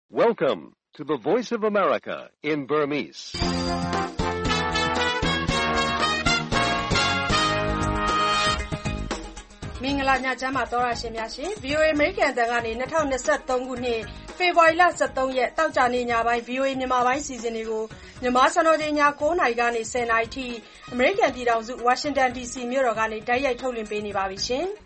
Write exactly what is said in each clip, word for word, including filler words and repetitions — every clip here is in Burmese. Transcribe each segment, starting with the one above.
Welcome to the Voice of America in Burmese. ။မင်္ဂလာညချမ်းပါသောရရှင်များရှင် V O A American အသံကနေ၂၀၂၃ခုနှစ်ဖေဖော်ဝါရီလ၁၃ရက်တောက်ကြနေ့ညပိုင်း V O A မြန်မာပိုင်းစီစဉ်တွေကိုမြန်မာစံတော်ချိန်ည၉နာရီကနေ၁၀နာရီထိ American ပြည်ထောင်စု Washington D C မြို့တော်ကနေတိုက်ရိုက်ထုတ်လွှင့်ပေးနေပါပြီရှင်။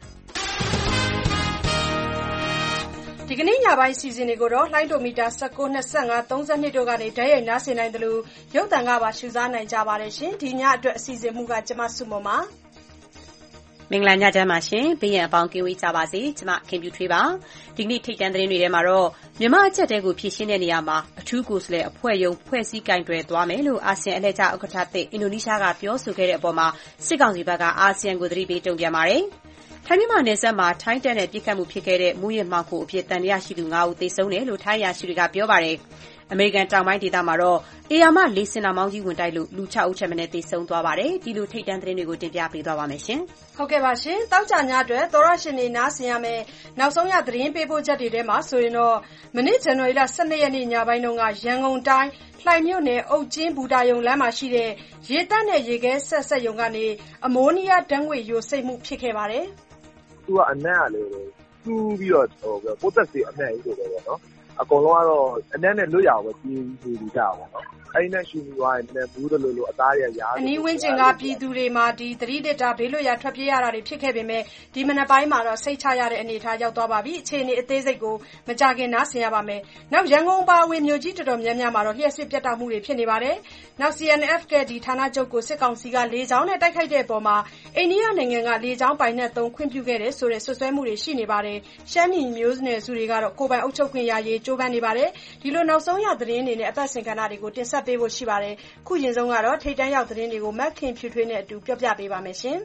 ဒီကနေ့ညပိုင်းစီစဉ်တွေကိုတော့လှိုင်းဒိုမီတာ၁၉ ၂၅ ၃၂တို့ကနေတိုက်ရိုက်နားဆင်နိုင်တယ်လို့ရုပ်သံကပါရှုစားနိုင်ကြပါတယ်ရှင်။ဒီညအတွက်အစီအစဉ်မှုကကျမစုမပါမင်္ဂလာညချမ်းပါရှင်ဘေးရန်အပေါင်းကင်းဝေးကြပါစေကျမခင်ပြူထွေးပါဒီကနေ့ထိတ်တန့်သတင်းတွေထဲမှာတော့မြန်မာအချက်တဲကိုဖြည့်ရှင်းတဲ့နေရာမှာအထူးကိုယ်စားလှယ်အဖွဲ့ယုံဖွဲ့စည်းကင်တွယ်သွားမယ်လို့အာဆီယံအလှည့်ကျဥက္ကဋ္ဌသစ်အင်ဒိုနီးရှားကပြောဆိုခဲ့တဲ့အပေါ်မှာစစ်ကောင်စီဘက်ကအာဆီယံကိုသတိပေးတုံ့ပြန်ပါတယ်ထိုင်းမြန်မာနယ်စပ်မှာထိုင်းတပ်နဲ့ပြည်ခတ်မှုဖြစ်ခဲ့တဲ့မူရစ်မှောက်ကိုအဖြစ်တန်တရားရှိသူ၅ဦးသေဆုံးတယ်လို့ထိုင်းရရှိတွေကပြောပါတယ်အမေရိကန်တောင်ပိုင်းဒေသမှာတော့အေယာမလေးစင်နာမောင်းကြီးဝင်တိုက်လို့လူ၆ဦးထက်မနည်းသေဆုံးသွားပါတယ်ဒီလိုထိတ်တန့်သတင်းတွေကိုတင်ပြပေးသွားပါမယ်ရှင်ဟုတ်ကဲ့ပါရှင်တောက်ကြညအတွက်သောရရှင်နေနားဆင်ရမယ်နောက်ဆုံးရသတင်းပေးပို့ချက်တွေထဲမှာဆိုရင်တော့မနေ့ဇန်နဝါရီလ၁၂ရက်နေ့ညပိုင်းတုန်းကရန်ကုန်တိုင်းလှိုင်မြို့နယ်အုတ်ကျင်းဘူတာယုံလမ်းမှာရှိတဲ့ရေတပ်နဲ့ရေခဲဆက်ဆက်ယုံကနေအမိုးနီးယားဓာတ်ငွေ့ယိုစိမ့်မှုဖြစ်ခဲ့ပါတယ်သူကအနက်ကလည်းကျူးပြီးတော့ဟိုပိုးသက်စီအနက်ကြီးဆိုတော့နော်အကုန်လုံးကတော့အနက်နဲ့လွတ်ရအောင်ပဲပြေးပြီးနေကြတာပေါ့နော်အဲ့နဲ့ရှူပြီးသွားရင်လည်းဘူးတလို့လို့အသားရရားအနီးဝင်းကျင်ကပြည်သူတွေမှာဒီသတိတစ်တာဘေးလွတ်ရာထွက်ပြေးရတာတွေဖြစ်ခဲ့ပေမဲ့ဒီမနက်ပိုင်းမှာတော့စိတ်ချရတဲ့အနေအထားရောက်သွားပါပြီအခြေအနေအသေးစိတ်ကိုမကြခင်နားဆင်ရပါမယ်နောက်ရန်ကုန်ပါဝင်မြို့ကြီးတော်တော်များများမှာတော့လျှက်စစ်ပြတ်တောက်မှုတွေဖြစ်နေပါတယ်နောက် C N F ကဒီဌာနချုပ်ကိုစစ်ကောင်စီကလေကြောင်းနဲ့တိုက်ခိုက်တဲ့အပေါ်မှာအိန္ဒိယနိုင်ငံကလေကြောင်းပိုင်နက်သုံးခွင့်ပြုခဲ့တယ်ဆိုတဲ့ဆွဆွဲမှုတွေရှိနေပါတယ်ရှမ်းပြည်မျိုးနယ်စုတွေကတော့ကိုယ်ပိုင်အုပ်ချုပ်ခွင့်ရရေးကြိုးပမ်းနေပါတယ်ဒီလိုနောက်ဆုံးရသတင်းအနေနဲ့အသက်စင်ကဏ္ဍတွေကိုတင်ဆက်ပေးဖို့ရှိပါတယ်ခုရင်ဆုံးကတော့ထိတ်တန့်ရောက်သတင်းတွေကိုမက်ခင်ဖြူထွေးနဲ့အတူပြောပြပေးပါမယ်ရှင်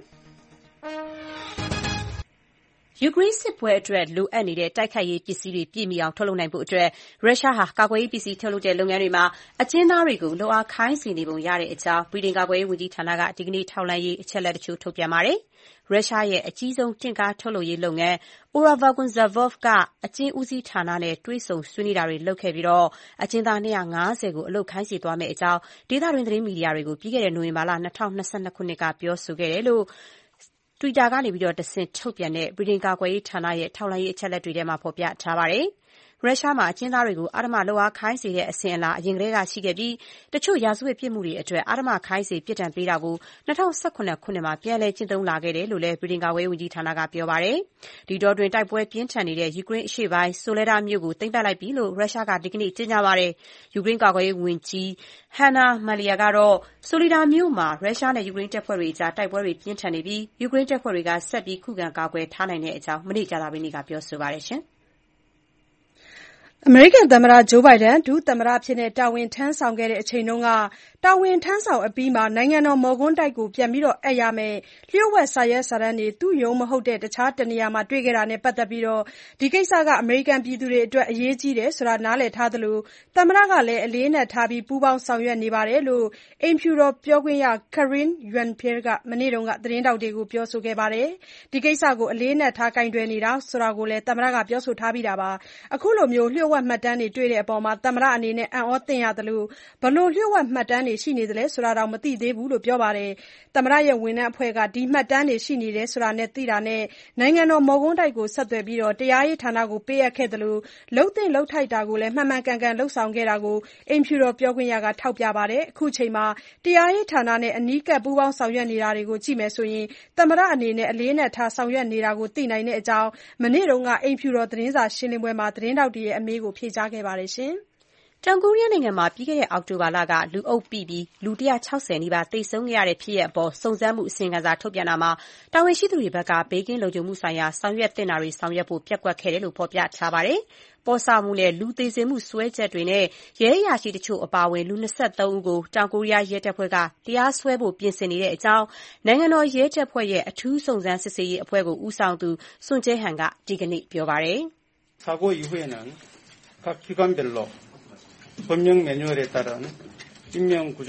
ယူကရိန်းစစ်ပွဲအတွက်လိုအပ်နေတဲ့တိုက်ခိုက်ရေးပစ္စည်းတွေပြည့်မီအောင်ထုတ်လုပ်နိုင်ဖို့အတွက်ရုရှားဟာကာကွယ်ရေးပစ္စည်းထုတ်လုပ်တဲ့လုပ်ငန်းတွေမှာအကျဉ်းသားတွေကိုလုပ်အားခိုင်းစေနေပုံရတဲ့အကြောင်းဗြိတိန်ကာကွယ်ရေးဝန်ကြီးဌာနကဒီကနေ့ထောက်လှမ်းရေးအချက်အလက်တချို့ထုတ်ပြန်ပါတယ်။ရုရှားရဲ့အကြီးဆုံးတင့်ကားထုတ်လုပ်ရေးလုပ်ငန်း Uralvagonzavod ကအကျဉ်းဦးစီးဌာနနဲ့တွေ့ဆုံဆွေးနွေးတာတွေလုပ်ခဲ့ပြီးအကျဉ်းသား၂၅၀ကိုအလုပ်ခိုင်းစေသွားမယ့်အကြောင်းဒေသတွင်းသတင်းမီဒီယာတွေကိုပြီးခဲ့တဲ့နိုဝင်ဘာလ၂၀၂၂ခုနှစ်ကပြောဆိုခဲ့တယ်လို့Twitter ကနေပြီးတော့တဆင့်ထုတ်ပြန်တဲ့ဗြိတိန်ကာကွယ်ရေးဌာနရဲ့ထောက်လှမ်းရေးအချက်အလက်တွေထဲမှာဖော်ပြထားပါတယ်။ရုရှားမှာအကျဉ်းသားတွေကိုအဓမ္မလုပ်အားခိုင်းစေတဲ့အစဉ်အလာအရင်ကတည်းကရှိခဲ့ပြီးတချို့ရာဇဝတ်ပြစ်မှုတွေအတွက်အဓမ္မခိုင်းစေပြစ်ဒဏ်ပေးတာကို၂၀၁၇ခုနှစ်မှာပြန်လည်ကျင့်သုံးလာခဲ့တယ်လို့လည်းဗြိတိန်ကာကွယ်ရေးဝန်ကြီးဌာနကပြောပါတယ်။ဒီတော့တွင်တိုက်ပွဲပြင်းထန်နေတဲ့ယူကရိန်းအရှေ့ပိုင်းဆိုလက်ဒါမြို့ကိုသိမ်းပိုက်လိုက်ပြီလို့ရုရှားကဒီကနေ့ကြေညာပါတယ်။ယူကရိန်းကာကွယ်ရေးဝန်ကြီးဟန်နာမာလီယာကတော့ဆိုလီဒါမြို့မှာရုရှားနဲ့ယူကရိန်းတပ်ဖွဲ့တွေကြားတိုက်ပွဲတွေပြင်းထန်နေပြီးယူကရိန်းတပ်ဖွဲ့တွေကဆက်ပြီးခုခံကာကွယ်ထားနိုင်တဲ့အကြောင်းမနေ့ကြာသပတေးနေ့ကပြောဆိုပါတယ်ရှင်။အမေရိကန်သမ္မတဂျိုးဘိုင်ဒန်ဒုသမ္မတအဖြစ်တာဝန်ထမ်းဆောင်ခဲ့တဲ့အချိန်တုန်းကတာဝန်ထမ်းဆောင်အပြီးမှာနိုင်ငံတော်မော်ကွန်းတိုက်ကိုပြန်ပြီးအပ်ရမယ်လျှို့ဝှက်စာရွက်စာတမ်းတွေသူ့ရုံးမဟုတ်တဲ့တခြားတနေရာမှာတွေ့ခဲ့တာနဲ့ပတ်သက်ပြီးဒီကိစ္စကအမေရိကန်ပြည်သူတွေအတွက်အရေးကြီးတယ်ဆိုတာနားလည်ထားသလိုသမ္မတကလည်းအလေးအနက်ထားပြီးပူးပေါင်းဆောင်ရွက်နေပါတယ်လို့အိမ်ဖြူတော်ပြောခွင့်ရ Karine Jean-Pierre ကမနေ့ကသတင်းထောက်တွေကိုပြောဆိုခဲ့ပါတယ်ဒီကိစ္စကိုအလေးအနက်ထားကိုင်တွယ်နေတာဆိုတာကိုလည်းသမ္မတကပြောဆိုထားပြီးတာပါအခုလိုမျိုးလျှို့ဝှက်မှတ်တမ်းတွေတွေ့တဲ့အပေါ်သမ္မတအနေနဲ့အံ့ဩသင့်ရသလိုဘလို့လျှို့ဝှက်မှတ်တမ်းတွေရှိနေသလဲဆိုတာတောင်မသိသေးဘူးလို့ပြောပါတယ်သမ္မတရဲ့ဝန်ထမ်းအဖွဲ့ကဒီမှတ်တမ်းတွေရှိနေတယ်ဆိုတာနဲ့သိတာနဲ့နိုင်ငံတော်မော်ကွန်းတိုက်ကိုဆက်သွယ်ပြီးတရားရေးဌာနကိုပေးအပ်ခဲ့သလိုလှုပ်သင့်လှုပ်ထိုက်တာကိုလည်းမှန်မှန်ကန်ကန်လှုပ်ဆောင်ခဲ့တာကိုအိမ်ဖြူတော်ပြောခွင့်ရကထောက်ပြပါတယ်အခုချိန်မှာတရားရေးဌာနနဲ့အနီးကပ်ပူးပေါင်းဆောင်ရွက်နေတာတွေကိုကြည့်မယ်ဆိုရင်သမ္မတအနေနဲ့အလေးအနက်ထားဆောင်ရွက်နေတာကိုသိနိုင်တဲ့အကြောင်းမနေ့တုန်းကအိမ်ဖြူတော်သတင်းစာရှင်းလင်းပွဲမှာသတင်းထောက်တွေရဲ့အမေးကိုဖြေကြားခဲ့ပါတယ်ရှင်တောင်ကိုရီးယားနိုင်ငံမှာပြီးခဲ့တဲ့အောက်တိုဘာလကလူအုပ်ပိပြီးလူ၁၆၀နီးပါးသေဆုံးခဲ့ရတဲ့ဖြစ်ရပ်အပေါ်စုံစမ်းမှုအစီရင်ခံစာထုတ်ပြန်တာမှာတာဝန်ရှိသူတွေဘက်ကဘေးကင်းလုံခြုံမှုဆိုင်ရာဆောင်ရွက်သင့်တာတွေဆောင်ရွက်ဖို့ပျက်ကွက်ခဲ့တယ်လို့ဖော်ပြထားပါတယ်။ပေါ်စာမှုနဲ့လူသေစေမှုစွဲချက်တွေနဲ့ရဲအရာရှိတချို့အပါအဝင်လူ၂၃ဦးကိုတောင်ကိုရီးယားရဲတပ်ဖွဲ့ကတရားစွဲဖို့ပြင်ဆင်နေတဲ့အကြောင်းနိုင်ငံတော်ရဲတပ်ဖွဲ့ရဲ့အထူးစုံစမ်းစစ်ဆေးရေးအဖွဲ့ကိုဦးဆောင်သူစွန်ကျဲဟန်ကဒီကနေ့ပြောပါတယ်။사고 이후에는 각 기관별로 법령 매뉴얼에 따른 임명 구조 및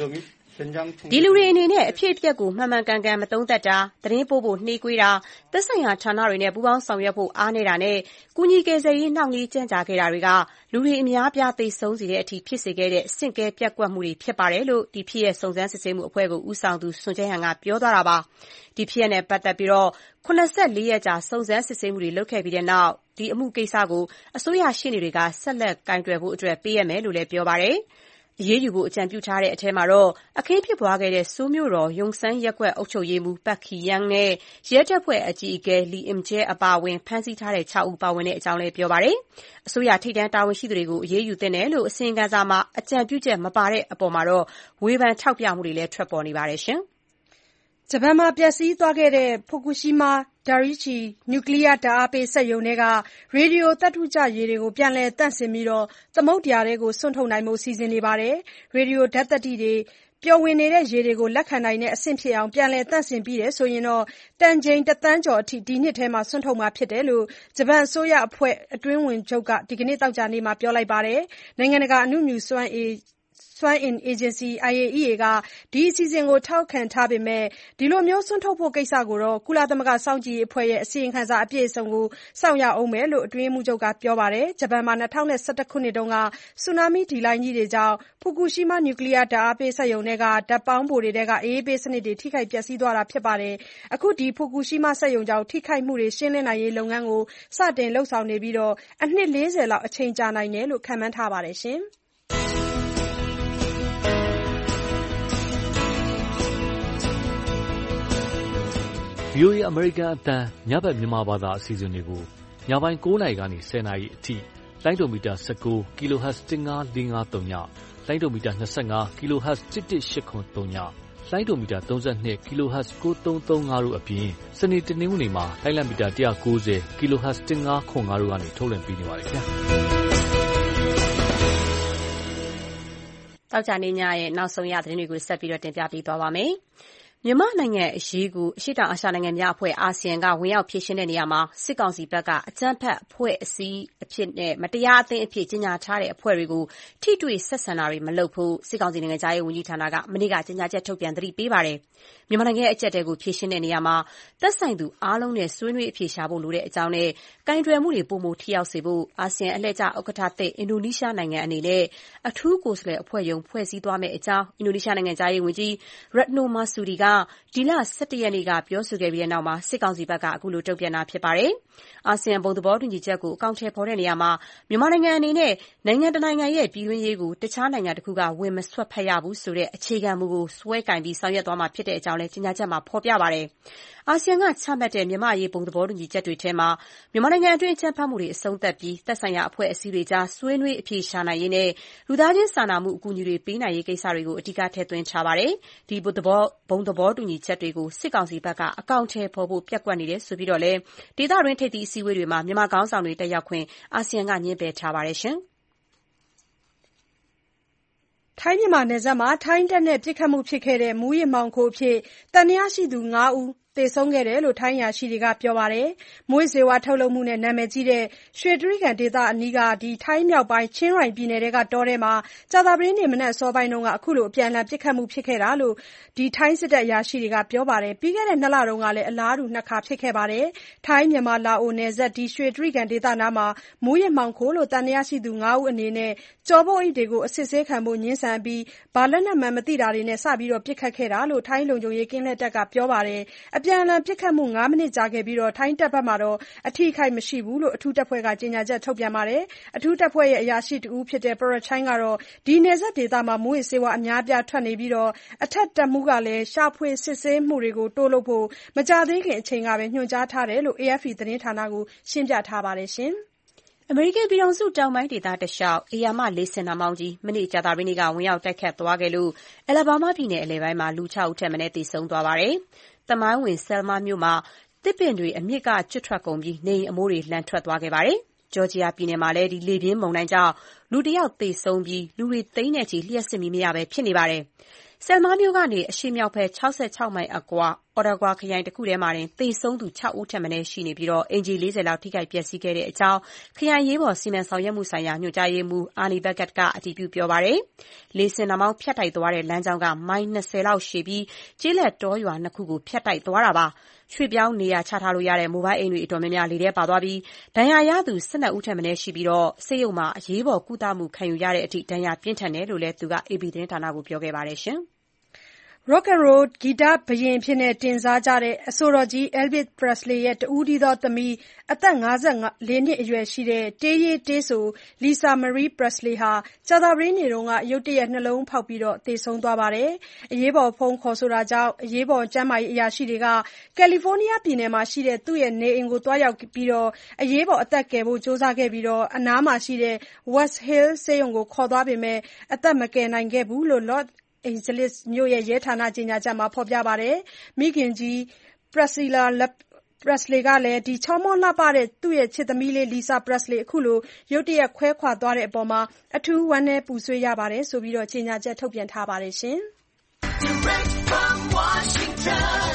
ဒီလူတွေအနေနဲ့အဖြစ်အပျက်ကိုမှန်မှန်ကန်ကန်မသုံးသပ်တာ၊သတင်းပို့ဖို့နှေးကွေးတာ၊သက်ဆိုင်ရာဌာနတွေနဲ့ပူးပေါင်းဆောင်ရွက်ဖို့အားနည်းတာနဲ့ကူညီကယ်ဆယ်ရေးနှောင့်နှေးကြန့်ကြာခဲ့တာတွေကလူတွေအများအပြားသေဆုံးစေတဲ့အထိဖြစ်စေခဲ့တဲ့ဆင့်ကဲပျက်ကွက်မှုတွေဖြစ်ပါတယ်လို့ဒီဖြစ်ရပ်စုံစမ်းစစ်ဆေးမှုအဖွဲ့ကိုဦးဆောင်သူဆွန်ကျဲဟန်ကပြောသွားတာပါ။ဒီဖြစ်ရပ်နဲ့ပတ်သက်ပြီး၇၄ရက်ကြာစုံစမ်းစစ်ဆေးမှုတွေလုပ်ခဲ့ပြီးတဲ့နောက်ဒီအမှုကိစ္စကိုအစိုးရရှေ့နေတွေကဆက်လက်ကိုင်တွယ်ဖို့အတွက်ပေးအပ်မယ်လို့လည်းပြောပါတယ်။အရေးယူဖို့အကြံပြုထားတဲ့အထဲမှာတော့အခင်းဖြစ်ပွားခဲ့တဲ့ဆိုးမြို့တော်ယုံဆန်းရပ်ကွက်အုပ်ချုပ်ရေးမှူးပတ်ခီယန်းနဲ့ရဲတပ်ဖွဲ့အကြီးအကဲလီအင်ဂျဲအပါအဝင်ဖမ်းဆီးထားတဲ့၆ဦးပါဝင်တဲ့အကြောင်းလည်းပြောပါတယ်။အစိုးရထိပ်တန်းတာဝန်ရှိသူတွေကိုအရေးယူသင့်တယ်လို့အစီရင်ခံစာမှာအကြံပြုချက်မပါတဲ့အပေါ်မှာတော့ဝေဖန်ထောက်ပြမှုတွေလည်းထွက်ပေါ်နေပါတယ်ရှင်။ဂျပန်မှာပျက်စီးသွားခဲ့တဲ့ Fukushima Daiichi နျူကလ িয়ার ဓာတ်အားပေးစက်ရုံထဲကရေဒီယိုသတ္တုကျရေတွေကိုပြန်လည်သန့်စင်ပြီးသမုဒ္ဒရာထဲစွန့်ထုတ်နိုင်ဖို့စီစဉ်နေပါတယ်။ရေဒီယိုဓာတ်သတ္တိတွေပျော်ဝင်နေတဲ့ရေတွေကိုလက်ခံနိုင်တဲ့အဆင့်ဖြစ်အောင်ပြန်လည်သန့်စင်ပြီးတယ်ဆိုရင်တန်ချိန်တသန်းကျော်အထိဒီနှစ်ထဲစွန့်ထုတ်မှာဖြစ်တယ်လို့ဂျပန်အစိုးရအဖွဲ့အတွင်းဝန်ချုပ်ကဒီကနေ့သောကြာနေ့မှာပြောလိုက်ပါတယ်။နိုင်ငံတကာအဏုမြူစွမ်းအင်အေဂျင်စီ အိုင်အေအီအေ ကဒီအစီအစဉ်ကိုထောက်ခံထားပေမဲ့ဒီလိုစွန့်ထုတ်ဖို့ကိစ္စကိုကုလသမဂ္ဂစောင့်ကြည့်ရေးအဖွဲ့ရဲ့အစီရင်ခံစာအပြည့်အစုံကိုစောင့်ရဦးမယ်လို့အတွင်းရေးမှူးချုပ်ကပြောပါတယ်။ဂျပန်မှာ၂၀၁၁ခုနှစ်တုန်းကဆူနာမီဒီလှိုင်းကြီးတွေကြောင့် Fukushima နျူကလ িয়ার ဓာတ်အားပေးစက်ရုံထဲကဓာတ်ပေါင်းဖိုတွေထဲကအအေးပေးစနစ်တွေထိခိုက်ပျက်စီးသွားတာဖြစ်ပါတယ်။အခုဒီ Fukushima စက်ရုံကြောင့်ထိခိုက်မှုတွေရှင်းလင်းနိုင်ရေးလုပ်ငန်းကိုစတင်လုပ်ဆောင်နေပြီးအနှစ်၄၀လောက်အချိန်ကြာနိုင်တယ်လို့ခန့်မှန်းထားပါတယ်။ဗွီအိုအေ အမေရိကန်အသံညဘက်မြန်မာဘာသာအစီအစဉ်တွေကိုညပိုင်း၉နာရီကနေ၁၀နာရီအထိလိုင်းဒိုမီတာ၁၉ kHz ၁၅၄၅၃ညလိုင်းဒိုမီတာ၂၅ kHz ၁၁၈၇၃ညလိုင်းဒိုမီတာ၃၂ kHz ၉၃၃၅တို့အပြင်စနေတနင်္ဂနွေမှာလိုင်းလံမီတာ၁၉၀ kHz ၁၅၇၅တို့ကနေထုတ်လွှင့်ပေးနေပါတယ်ခင်ဗျာတောက်ကြနေညရဲ့နောက်ဆုံးရသတင်းတွေကိုဆက်ပြီးတော့တင်ပြပေးသွားပါမယ်။မြန်မာနိုင်ငံအရေးကိုအရှေ့တောင်အာရှနိုင်ငံများအဖွဲ့အာဆီယံကဝင်ရောက်ဖြေရှင်းတဲ့နေရာမှာစစ်ကောင်စီဘက်ကအကြမ်းဖက်အဖွဲ့အစည်းအဖြစ်နဲ့မတရားအသင်းအဖြစ်ကြီးညာထားတဲ့အဖွဲ့တွေကိုထိတွေ့ဆက်ဆံတာတွေမလုပ်ဖို့စစ်ကောင်စီနိုင်ငံသားရေးဝန်ကြီးဌာနကမနေ့ကကြေညာချက်ထုတ်ပြန်သတိပေးပါတယ်။မြန်မာနိုင်ငံရဲ့အကြက်တဲကိုဖြေရှင်းတဲ့နေရာမှာသက်ဆိုင်သူအားလုံးနဲ့ဆွေးနွေးအဖြေရှာဖို့လိုတဲ့အကြောင်းနဲ့ကင်တွယ်မှုတွေပုံမထိရောက်စေဖို့အာဆီယံအလှည့်ကျဥက္ကဋ္ဌသစ်အင်ဒိုနီးရှားနိုင်ငံအနေနဲ့အထူးကိုယ်စားလှယ်အဖွဲ့ယုံဖွဲ့စည်းသွားမယ့်အကြောင်းအင်ဒိုနီးရှားနိုင်ငံသားရေးဝန်ကြီး Retno Marsudi ကဒီလ၁၁ရက်နေ့ကပြောဆိုခဲ့ပြီးတဲ့နောက်မှာစစ်ကောင်စီဘက်ကအခုလိုတုံ့ပြန်တာဖြစ်ပါတယ်။အာဆီယံဘုံသဘောတူညီချက်ကိုအကောင့်ထဲပေါ်တဲ့နေရာမှာမြန်မာနိုင်ငံအနေနဲ့နိုင်ငံတနိုင်ငံရဲ့ပြည်တွင်းရေးကိုတခြားနိုင်ငံတစ်ခုကဝင်မဆွတ်ဖက်ရဘူးဆိုတဲ့အခြေခံမူကိုစွဲကင်ပြီးဆောင်ရွက်သွားမှာဖြစ်တဲ့အကြောင်းလည်းကြေညာချက်မှာဖော်ပြပါတယ်။အာဆီယံကချမှတ်တဲ့မြန်မာရေးဘုံသဘောတူညီချက်တွေထဲမှာမြန်မာနိုင်ငံအတွင်းအကြမ်းဖက်မှုတွေအဆုံးသတ်ပြီးသက်ဆိုင်ရာအဖွဲ့အစည်းတွေကြားဆွေးနွေးအဖြေရှာနိုင်ရေးနဲ့လူသားချင်းစာနာမှုအကူအညီတွေပေးနိုင်ရေးကိစ္စတွေကိုအဓိကထည့်သွင်းထားပါတယ်။ဒီဘုံသဘောဘုံသဘောတူညီချက်တွေကိုစစ်ကောင်စီဘက်ကအကောင့်ထဲပေါ်ဖို့ပြက်ကွက်နေတယ်ဆိုပြီးတော့လည်းဒေသတွင်းထိပ်သီးအစည်းအဝေးတွေမှာမြန်မာခေါင်းဆောင်တွေတက်ရောက်ခွင့်အာဆီယံကညှင်းပယ်ထားပါတယ်ရှင်။ထိုင်းမြန်မာနယ်စပ်မှာထိုင်းတပ်နဲ့ပစ်ခတ်မှုဖြစ်ခဲ့တဲ့မူးယစ်မှောင်ခိုအဖြစ်သံသယရှိသူ၅ဦးသေဆုံးခဲ့တယ်လို့ထိုင်းအရာရှိတွေကပြောပါတယ်။မူးယစ်ဆေးဝါးထုတ်လုပ်မှုနဲ့နာမည်ကြီးတဲ့ရွှေတြိဂံဒေသအနီးကထိုင်းမြောက်ပိုင်းချင်းရိုင်ပြည်နယ်ထဲကတောထဲမှာကြာသပတေးနေ့မနက်အစောပိုင်းကအခုလိုအပြန်အလှန်ပစ်ခတ်မှုဖြစ်ခဲ့တာလို့ထိုင်းစစ်တပ်အရာရှိတွေကပြောပါတယ်။ပြီးခဲ့တဲ့နှစ်လတုန်းကလည်းအလားတူနှစ်ခါဖြစ်ခဲ့ပါတယ်။ထိုင်းမြန်မာလာအိုနယ်စပ်ရွှေတြိဂံဒေသနားမှာမူးယစ်မှောင်ခိုလို့သံသယရှိသူ၅ဦးအနေနဲ့ကျောပိုးအိတ်တွေကိုအစစ်ဆေးခံဖို့ငြင်းဆန်ပြီးဘာလက်နက်မှန်မသိတာတွေနဲ့စပြီးပစ်ခတ်ခဲ့တာလို့ထိုင်းလုံခြုံရေးကင်းလှည့်တပ်ကပြောပါတယ်။အပြန်အလှန်ပစ်ခတ်မှု၅မိနစ်ကြာခဲ့ပြီးထိုင်းတပ်ဘက်မှာအထိအခိုက်မရှိဘူးလို့အထူးတပ်ဖွဲ့ကကြေညာချက်ထုတ်ပြန်ပါတယ်။အထူးတပ်ဖွဲ့အရာရှိတဦးဖြစ်တဲ့ Prachuap ကတော့ဒီနယ်စပ်ဒေသမှာမူးယစ်ဆေးဝါးအများအပြားထွက်နေပြီးအထက်တပ်မှူးကလည်းရှာဖွေစစ်ဆေးမှုတွေတိုးလုပ်ဖို့မကြာသေးခင်အချိန်ကပဲညွှန်ကြားထားတယ်လို့ အေအက်ဖ်ပီ သတင်းဌာနကိုရှင်းပြထားပါတယ်။အမေရိကန်ပြည်ထောင်စုတောင်ပိုင်းဒေသတလျှောက်ဧရာမလေဆင်နှာမောင်းကြီးမနေ့ကြာသပတေးနေ့ကဝင်ရောက်တိုက်ခတ်သွားခဲ့လို့အယ်လ်ဘားမားပြည်နယ်အလယ်ပိုင်းမှာလူ၆ဦးထက်မနည်းသေဆုံးသွားပါတယ်။သမိုင်းဝင် Selma မြို့မှာသစ်ပင်တွေအမြစ်ကကျွတ်ထွက်ကုန်ပြီးနေအိမ်အမိုးတွေလှန်ထွက်သွားခဲ့ပါတယ်။ဂျော်ဂျီယာပြည်နယ်မှာလည်းလေပြင်းမုန်တိုင်းကြောင့်လူတစ်ယောက်သေဆုံးပြီးလူတွေသိန်းနဲ့ချီလျှပ်စစ်မီးမရဘဲဖြစ်နေပါတယ်။ Selma မြို့ကနေအရှေ့မြောက်ဘက်၆၆မိုင်အကွာအော်တာဂွာခရိုင်တစ်ခုထဲမှာတင်သေဆုံးသူ၆ဦးထက်မနည်းရှိနေပြီးအိမ်ခြေ၄၀လောက်ထိခိုက်ပျက်စီးခဲ့တဲ့အကြောင်းခရိုင်ရေးပေါ်စီမံဆောင်ရွက်မှုဆိုင်ရာညွှန်ကြားရေးမှူးအာနီဘက်ကတ်ကအတည်ပြုပြောပါတယ်။လေဆင်နှာမောင်းဖြတ်တိုက်သွားတဲ့လမ်းကြောင်းကမိုင်၂၀လောက်ရှည်ပြီးကျေးလက်တောရွာနှစ်ခုကိုဖြတ်တိုက်သွားတာပါ။ရွှေ့ပြောင်းနေရာချထားလို့ရတဲ့မိုဘိုင်းအိမ်တွေအတော်များများလေထဲပါသွားပြီးဒဏ်ရာရသူ၁၂ဦးထက်မနည်းရှိပြီးဆေးရုံမှာအရေးပေါ်ကုသမှုခံယူရတဲ့အထိဒဏ်ရာပြင်းထန်တယ်လို့လည်းသူက အေပီ သတင်းဌာနကိုပြောခဲ့ပါတယ်။ Rock and Roll ဂီတဘုရင်အဖြစ်တင်စားကြတဲ့အဆိုတော်ကြီး Elvis Presley ရဲ့တဦးတည်းသောသမီးအသက်၅၄နှစ်အရွယ်ရှိတဲ့တေးရေးတေးဆို Lisa Marie Presley ဟာကြာသပတေးနေ့ကရုတ်တရက်နှလုံးဖောက်ပြီးသေဆုံးသွားပါတယ်။အရေးပေါ်ဖုန်းခေါ်ဆိုတာကြောင့်အရေးပေါ်ကျန်းမာရေးအရာရှိတွေကကယ်လီဖိုးနီးယားပြည်နယ်မှာရှိတဲ့သူ့နေအိမ်ကိုသွားရောက်ပြီးအရေးပေါ်အသက်ကယ်ဖို့ကြိုးစားခဲ့ပြီးအနားမှာရှိတဲ့ West Hill ဆေးရုံကိုခေါ်သွားပေမဲ့အသက်မကယ်နိုင်ခဲ့ဘူးလို့ Los Angeles မြို့ရဲဌာနကြေညာချက်မှာဖော်ပြပါတယ်။မိခင်ကြီး Priscilla Presley ကလည်းချောမောလှပတဲ့သူ့ချစ်သမီးလေး Lisa Presley အခုလိုရုတ်တရက်ခွဲခွာသွားတဲ့အပေါ်အထူးဝမ်းနည်းပူဆွေးရတယ်ဆိုပြီးကြေညာချက်ထုတ်ပြန်ထားပါတယ်။ Direct from Washington,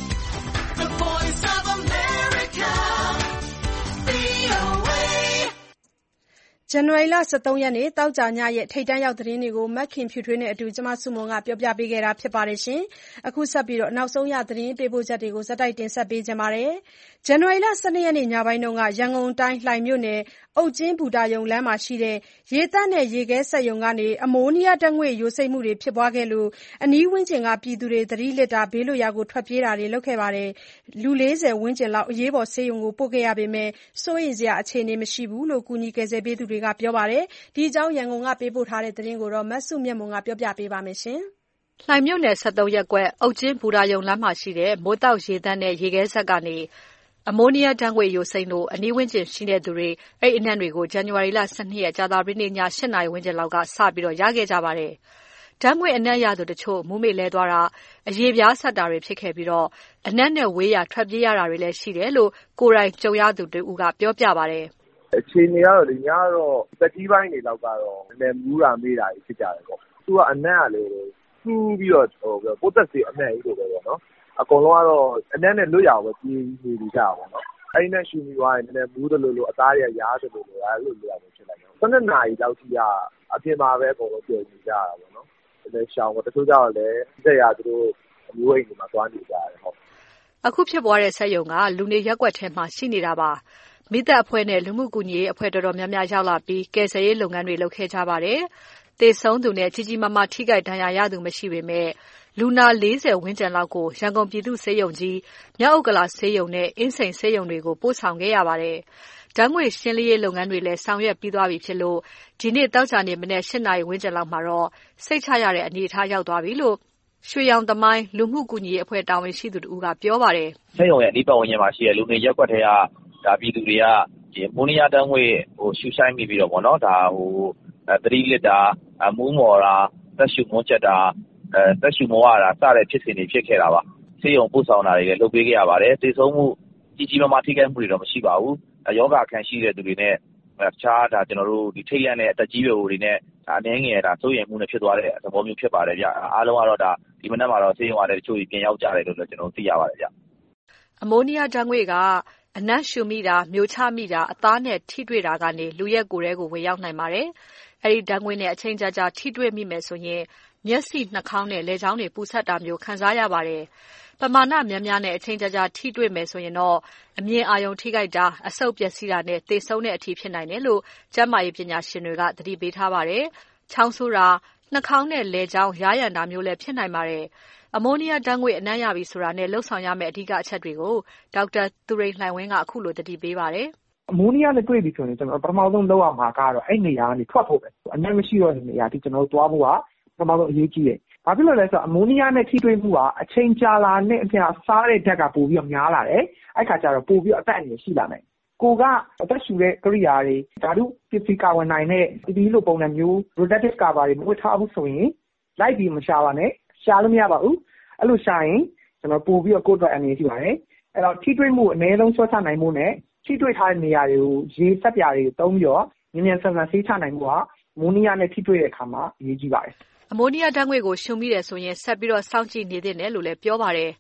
the voice of America, ဗွီအိုအေဇန်နဝါရီလ၁၃ရက်နေ့သောကြာညရဲ့ထိပ်တန်းရောက်သတင်းတွေကိုမခင်ဖြူထွေးနဲ့အတူမဆုမွန်ကပြောပြပေးခဲ့တာပါ။အခုဆက်ပြီးနောက်ဆုံးရသတင်းပေးပို့ချက်တွေကိုဆက်တိုက်တင်ဆက်ပေးပါမယ်။ဇန်နဝါရီလ၁၂ရက်နေ့ညပိုင်းကရန်ကုန်တိုင်းလှိုင်မြို့နယ်အုတ်ကျင်းဘူတာရုံလမ်းမှာရှိတဲ့ရေသန့်နဲ့ရေခဲစက်ရုံကနေအမိုးနီးယားဓာတ်ငွေ့ယိုစိမ့်မှုတွေဖြစ်ပွားခဲ့လို့အနီးဝန်းကျင်ကပြည်သူတွေသတိလစ်တာဘေးလွတ်ရာကိုထွက်ပြေးတာတွေလုပ်ခဲ့ပါတယ်။လူ၄၀ဝန်းကျင်လောက်အရေးပေါ်ဆေးရုံကိုပို့ခဲ့ရပေမဲ့စိုးရိမ်စရာအခြေအနေမရှိဘူးလို့ကူညီကယ်ဆယ်ပေးသူတွေကပြောပါတယ်။ဒီအကြောင်းရန်ကုန်ကပေးပို့တဲ့သတင်းကိုမစုမြတ်မွန်ကပြောပြပေးပါမယ်။လှိုင်မြို့နယ်၁၃ရပ်ကွက်အုတ်ကျင်းဘူတာရုံလမ်းမှာရှိတဲ့မိုးတောက်ရေသန့်နဲ့ရေခဲစက်ကနေအမိုးနီးယားဓာတ်ငွေ့ယိုစိမ့်လို့အနီးဝန်းကျင်ရှိတဲ့သူတွေအဲ့အနံ့တွေကိုဇန်နဝါရီလ၁၂ရက်ကြာသပတေးနေ့ည၈နာရီဝန်းကျင်လောက်ကစပြီးရခဲ့ကြပါတယ်။ဓာတ်ငွေ့အနံ့ရသူတချို့မူးမေ့လဲသွားတာအရေပြားဆက်တာတွေဖြစ်ခဲ့ပြီးအနံ့နဲ့ဝေးရာထွက်ပြေးရတာတွေလည်းရှိတယ်လို့ကိုယ်တိုင်ကြုံရသူတူကပြောပြပါတယ်။အခြေအနေကတော့လေညတော့တက်ကြီးပိုင်းတွေလောက်ကတော့နည်းနည်းမူးတာမေးတာဖြစ်ကြတယ်ပေါ့။သူကအနံ့ကလေစူးပြီးတော့ဟိုပိုးသက်စီအနံ့ကြီးလိုပဲပေါ့နော်။အကုန်လုံးကတော့အနံ့နဲ့လွတ်ရအောင်ပဲပြေးနေကြတာပေါ့နော်။အဲ့နဲ့ရှူမိသွားရင်နည်းနည်းမူးတယ်လို့လို့အသားတွေကရားတယ်လို့လို့အဲ့လိုလိုအောင်ဖြစ်လိုက်တယ်။၁၂နာရီလောက်ထိကအပြင်မှာပဲအကုန်လုံးပြုံနေကြတာပေါ့နော်။လည်းရှောင်းတော့တချို့ကြောင့်လည်းတက်ရသူတို့အမျိုးအိမ်တွေမှာသွားနေကြတယ်ဟုတ်။အခုဖြစ်ပွားတဲ့ဆက်ယုံကလူနေရက်ွက်ထဲမှာရှိနေတာပါ။မိသက်အဖွဲ့နဲ့လူမှုကူညီရေးအဖွဲ့တော်တော်များများရောက်လာပြီးကယ်ဆယ်ရေးလုပ်ငန်းတွေလုပ်ခဲ့ကြပါတယ်။သေဆုံးသူနဲ့ကြီးကြီးမားမားထိခိုက်ဒဏ်ရာရသူမရှိပေမဲ့လူနာ၄၀ဝန်းကျင်လောက်ကိုရန်ကုန်ပြည်သူ့ဆေးရုံကြီးမြောက်ဥက္ကလာဆေးရုံနဲ့အင်းစိန်ဆေးရုံတွေကိုပို့ဆောင်ခဲ့ရပါတယ်။ဓာတ်ငွေ့ရှင်းလင်းရေးလုပ်ငန်းတွေလည်းဆောင်ရွက်ပြီးသွားပြီဖြစ်လို့ဒီနေ့တောက်ကြနေမနေ့၈နာရီဝန်းကျင်လောက်မှာတော့စိတ်ချရတဲ့အနေအထားရောက်သွားပြီလို့ရွှေရောင်သမိုင်းလူမှုကူညီရေးအဖွဲ့တာဝန်ရှိသူတို့ကပြောပါတယ်။ဆေးရုံရဲ့အနီးပတ်ဝန်းကျင်မှာရှိတဲ့လူနေရက်ွက်ထဲကဒါပြည်သူတွေကဒီမိုနီယာဓာတ်ငွေ့ဟိုရှူဆိုင်မိပြီးတော့ဗောနော်ဒါဟိုသတိလစ်တာအမူးမော်တာသက်ရှူမွန်းချက်တာအဲသက်ရှူမောရတာစတဲ့ဖြစ်စဉ်တွေဖြစ်ခဲ့တာပါဆေးရုံပို့ဆောင်တာတွေလည်းလုပ်ပေးခဲ့ရပါတယ်သေဆုံးမှုကြီးကြီးမားမားထိခိုက်မှုတွေတော့မရှိပါဘူးယောဂခံရှိတဲ့သူတွေနဲ့တခြားဒါကျွန်တော်တို့ဒီထိတ်လန့်တဲ့အသက်ကြီးရွယ်အိုတွေနဲ့ဒါအနေငယ်ဒါစိုးရိမ်မှုနဲ့ဖြစ်သွားတဲ့သဘောမျိုးဖြစ်ပါတယ်ဗျအားလုံးကတော့ဒါဒီမနက်မှာတော့ဆေးရုံကလည်းတချို့ပြန်ရောက်ကြတယ်လို့လည်းကျွန်တော်သိရပါတယ်ဗျအမိုနီယာဓာတ်ငွေ့ကအနံ့ရှူမိတာမျိုးချမိတာအသားနဲ့ထိတွေ့တာကနေလူရဲ့ကိုယ်ထဲကိုဝင်ရောက်နိုင်ပါတယ်။အဲဒီဓာတ်ငွေ့နဲ့အချိန်ကြာကြာထိတွေ့မိမယ်ဆိုရင်မျက်စိနှာခေါင်းနဲ့လက်ချောင်းတွေပူဆက်တာမျိုးခံစားရပါတယ်။ပမာဏများများနဲ့အချိန်ကြာကြာထိတွေ့မယ်ဆိုရင်တော့အမြင်အာရုံထိခိုက်တာအဆုတ်ပျက်စီးတာနဲ့သေဆုံးတဲ့အထိဖြစ်နိုင်တယ်လို့ကျန်းမာရေးပညာရှင်တွေကသတိပေးထားပါတယ်။ချောင်းဆိုးတာနှာခေါင်းနဲ့လက်ချောင်းရားရံတာမျိုးလည်းဖြစ်နိုင်ပါတယ်။အမိုနီယာဓာတ်ငွေ့အနံ့ရပြီဆိုတာနဲ့လှုပ်ဆောင်ရမယ့်အဓိကအချက်တွေကိုဒေါက်တာသူရိန်လှိုင်ဝင်းကအခုလိုသတိပေးပါတယ်။အမိုနီယာနဲ့တွေ့ပြီဆိုရင်ကျွန်တော်ပထမဆုံးလုပ်ရမှာကတော့အဲ့နေရာကနေထွက်ဖို့ပဲ။အနံ့မရှိတော့တဲ့နေရာဒီကျွန်တော်တို့သွားဖို့ကပထမဆုံးအရေးကြီးတယ်။ဘာဖြစ်လို့လဲဆိုတော့အမိုနီယာနဲ့ထိတွေ့မှုကအချိန်ကြာလာတဲ့အပြင်စားတဲ့ဓာတ်ကပိုပြီးတော့များလာတယ်။အဲ့ခါကျတော့ပိုပြီးအသက်အန္တရာယ်ရှိလာမယ်။ကိုကအသက်ရှူတဲ့ကိရိယာတွေဓာတုပစ္စည်းကာဝယ်နိုင်တဲ့ဒီလိုပုံစံမျိုး protective cover တွေမဝတ်ထားဘူးဆိုရင်လိုက်ပြီးမရှာပါနဲ့ရှာလို့မရပါဘူးအဲ့လိုရှာရင်ကျွန်တော်ပို့ပြီးတော့ကိုယ့်အတွက်အနေရှိပါတယ်အဲ့တော့ထိတွေ့မှုအနည်းဆုံးဆွဲချနိုင်မှုနဲ့ထိတွေ့ထားတဲ့နေရာတွေကိုရေစက်ပြားတွေသုံးပြီးတော့မြန်မြန်ဆန်ဆန်ဆေးချနိုင်မှုကမိုနီယာနဲ့ထိတွေ့တဲ့အခါမှာအရေးကြီးပါတယ်အမိုနီယာဓာတ်ငွေ့ကိုရှုံမိတယ်ဆိုရင်ဆက်ပြီးတော့စောင့်ကြည့်နေသင့်တယ်လို့လည်းပြောပါတယ်